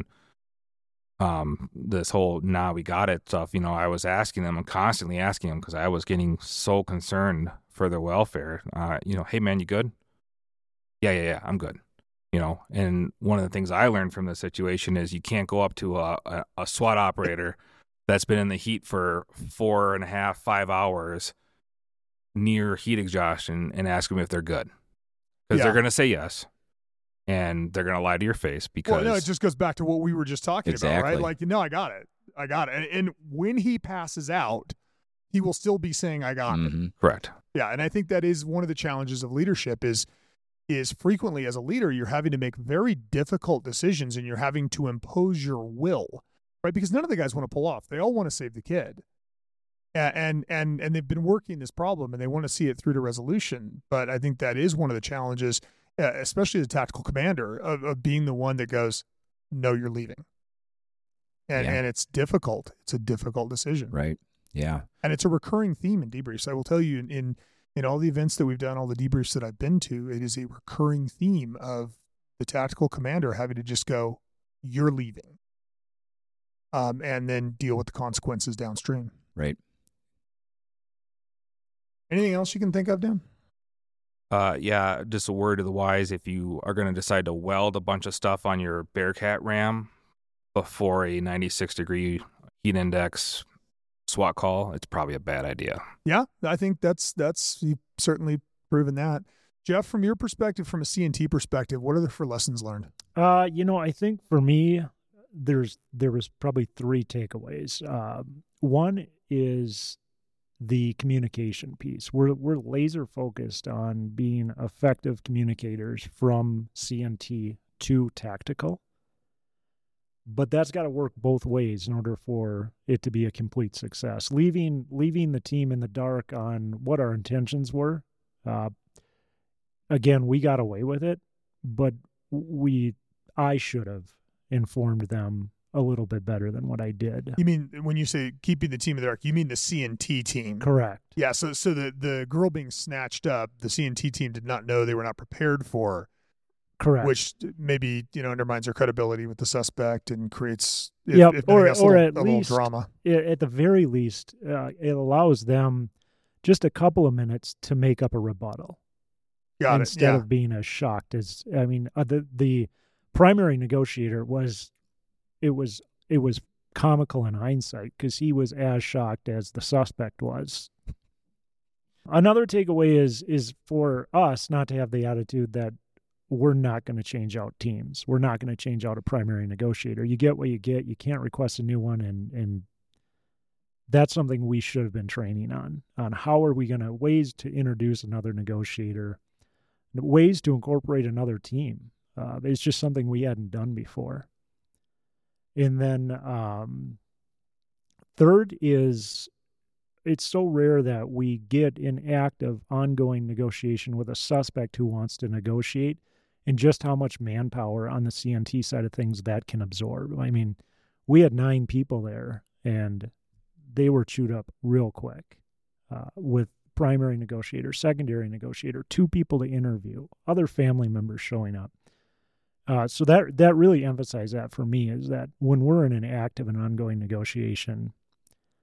Um, this whole "nah, we got it" stuff, you know, I was asking them and constantly asking them because I was getting so concerned for their welfare. Uh, you know, hey man, you good? Yeah, yeah, yeah, I'm good. You know, and one of the things I learned from the situation is you can't go up to a, a, a SWAT operator that's been in the heat for four and a half, five hours near heat exhaustion and ask them if they're good because Yeah. they're going to say yes. And they're going to lie to your face because... Well, no, it just goes back to what we were just talking Exactly. about, right? Like, no, I got it. I got it. And, and when he passes out, he will still be saying, I got it. Mm-hmm. Correct. Yeah, and I think that is one of the challenges of leadership is is frequently as a leader, you're having to make very difficult decisions and you're having to impose your will, right? Because none of the guys want to pull off. They all want to save the kid. And and and they've been working this problem and they want to see it through to resolution. But I think that is one of the challenges, uh, especially as a tactical commander, of, of being the one that goes, no, you're leaving. And Yeah. and it's difficult. It's a difficult decision. Right. Yeah. And it's a recurring theme in debriefs. I will tell you in, in, in all the events that we've done, all the debriefs that I've been to, it is a recurring theme of the tactical commander having to just go, you're leaving. Um, and then deal with the consequences downstream. Right. Anything else you can think of, Dan? Uh, yeah, just a word to the wise. If you are going to decide to weld a bunch of stuff on your Bearcat RAM before a ninety-six degree heat index SWAT call, it's probably a bad idea. Yeah, I think that's, that's you've certainly proven that. Jeff, from your perspective, from a C N T perspective, what are the for lessons learned? Uh, you know, I think for me, there's there was probably three takeaways. Um, one is the communication piece. We're we're laser focused on being effective communicators from C N T to tactical. But that's got to work both ways in order for it to be a complete success. Leaving leaving the team in the dark on what our intentions were. Uh, again, we got away with it, but we I should have informed them a little bit better than what I did. You mean when you say keeping the team in the dark, you mean the C N T team? Correct. Yeah, so so the, the girl being snatched up, the C N T team did not know, they were not prepared for, Correct. which maybe, you know, undermines their credibility with the suspect and creates, if, Yep, if or- nothing else, a or little, at a little least- drama. I- at the very least, uh, it allows them just a couple of minutes to make up a rebuttal Got instead it. Yeah. of being as shocked as I mean, uh, the the primary negotiator was it was it was comical in hindsight because he was as shocked as the suspect was. Another takeaway is is for us not to have the attitude that we're not going to change out teams. We're not going to change out a primary negotiator. You get what you get. You can't request a new one, and and that's something we should have been training on. On how are we going to ways to introduce another negotiator, ways to incorporate another team. Uh, it's just something we hadn't done before. And then um, third is it's so rare that we get an active, ongoing negotiation with a suspect who wants to negotiate, and just how much manpower on the C N T side of things that can absorb. I mean, we had nine people there, and they were chewed up real quick uh, with primary negotiator, secondary negotiator, two people to interview, other family members showing up. Uh, so that that really emphasized that for me is that when we're in an active and ongoing negotiation,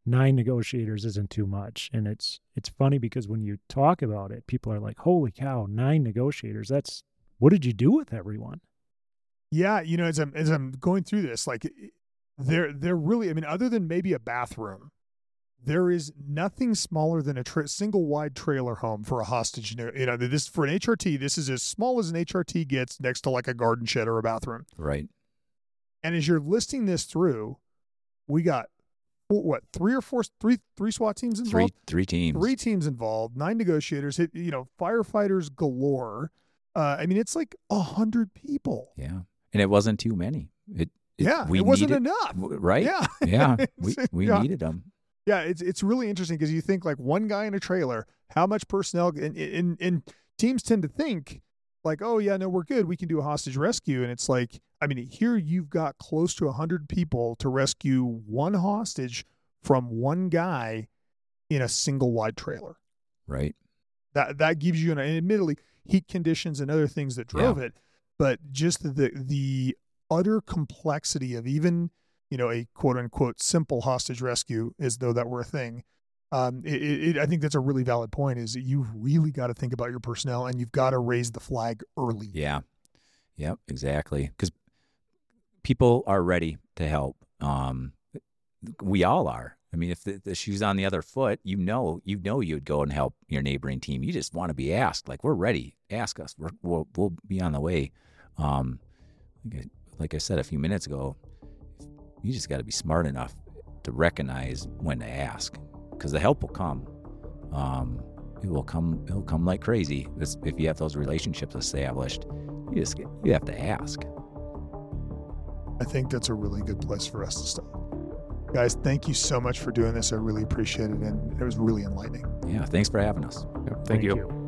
nine negotiators isn't too much. And it's it's funny because when you talk about it, people are like, holy cow, nine negotiators. That's, what did you do with everyone? Yeah, you know, as I'm as I'm going through this, like they're they're really, I mean, other than maybe a bathroom, there is nothing smaller than a tra- single wide trailer home for a hostage. You know, this for an H R T, this is as small as an H R T gets next to like a garden shed or a bathroom. Right. And as you're listing this through, we got what three or four, three three SWAT teams involved, Three three teams, three teams involved, nine negotiators, hit, you know, firefighters galore. Uh, I mean, it's like a hundred people. Yeah, and it wasn't too many. It, it yeah, we it wasn't needed, enough. Right? Yeah, yeah, we we yeah. needed them. Yeah, it's it's really interesting because you think like one guy in a trailer, how much personnel, and, and, and teams tend to think like, oh yeah, no, we're good, we can do a hostage rescue, and it's like, I mean, here you've got close to a hundred people to rescue one hostage from one guy in a single wide trailer. Right. That that gives you an, and admittedly, heat conditions and other things that drove yeah. it, but just the the utter complexity of even, you know, a quote unquote simple hostage rescue, as though that were a thing. Um, it, it, I think that's a really valid point, is that you've really got to think about your personnel and you've got to raise the flag early. Yeah. Yep, exactly. Because people are ready to help. Um, we all are. I mean, if the, the shoe's on the other foot, you know, you know, you'd go and help your neighboring team. You just want to be asked, like, we're ready. Ask us. We're, we'll, we'll be on the way. Um, like I, like I said a few minutes ago, you just got to be smart enough to recognize when to ask, because the help will come. Um, it will come. It'll come like crazy. It's, if you have those relationships established, you just get, you have to ask. I think that's a really good place for us to stop. Guys, thank you so much for doing this. I really appreciate it, and it was really enlightening. Yeah, thanks for having us. Yep, thank, Thank you. you.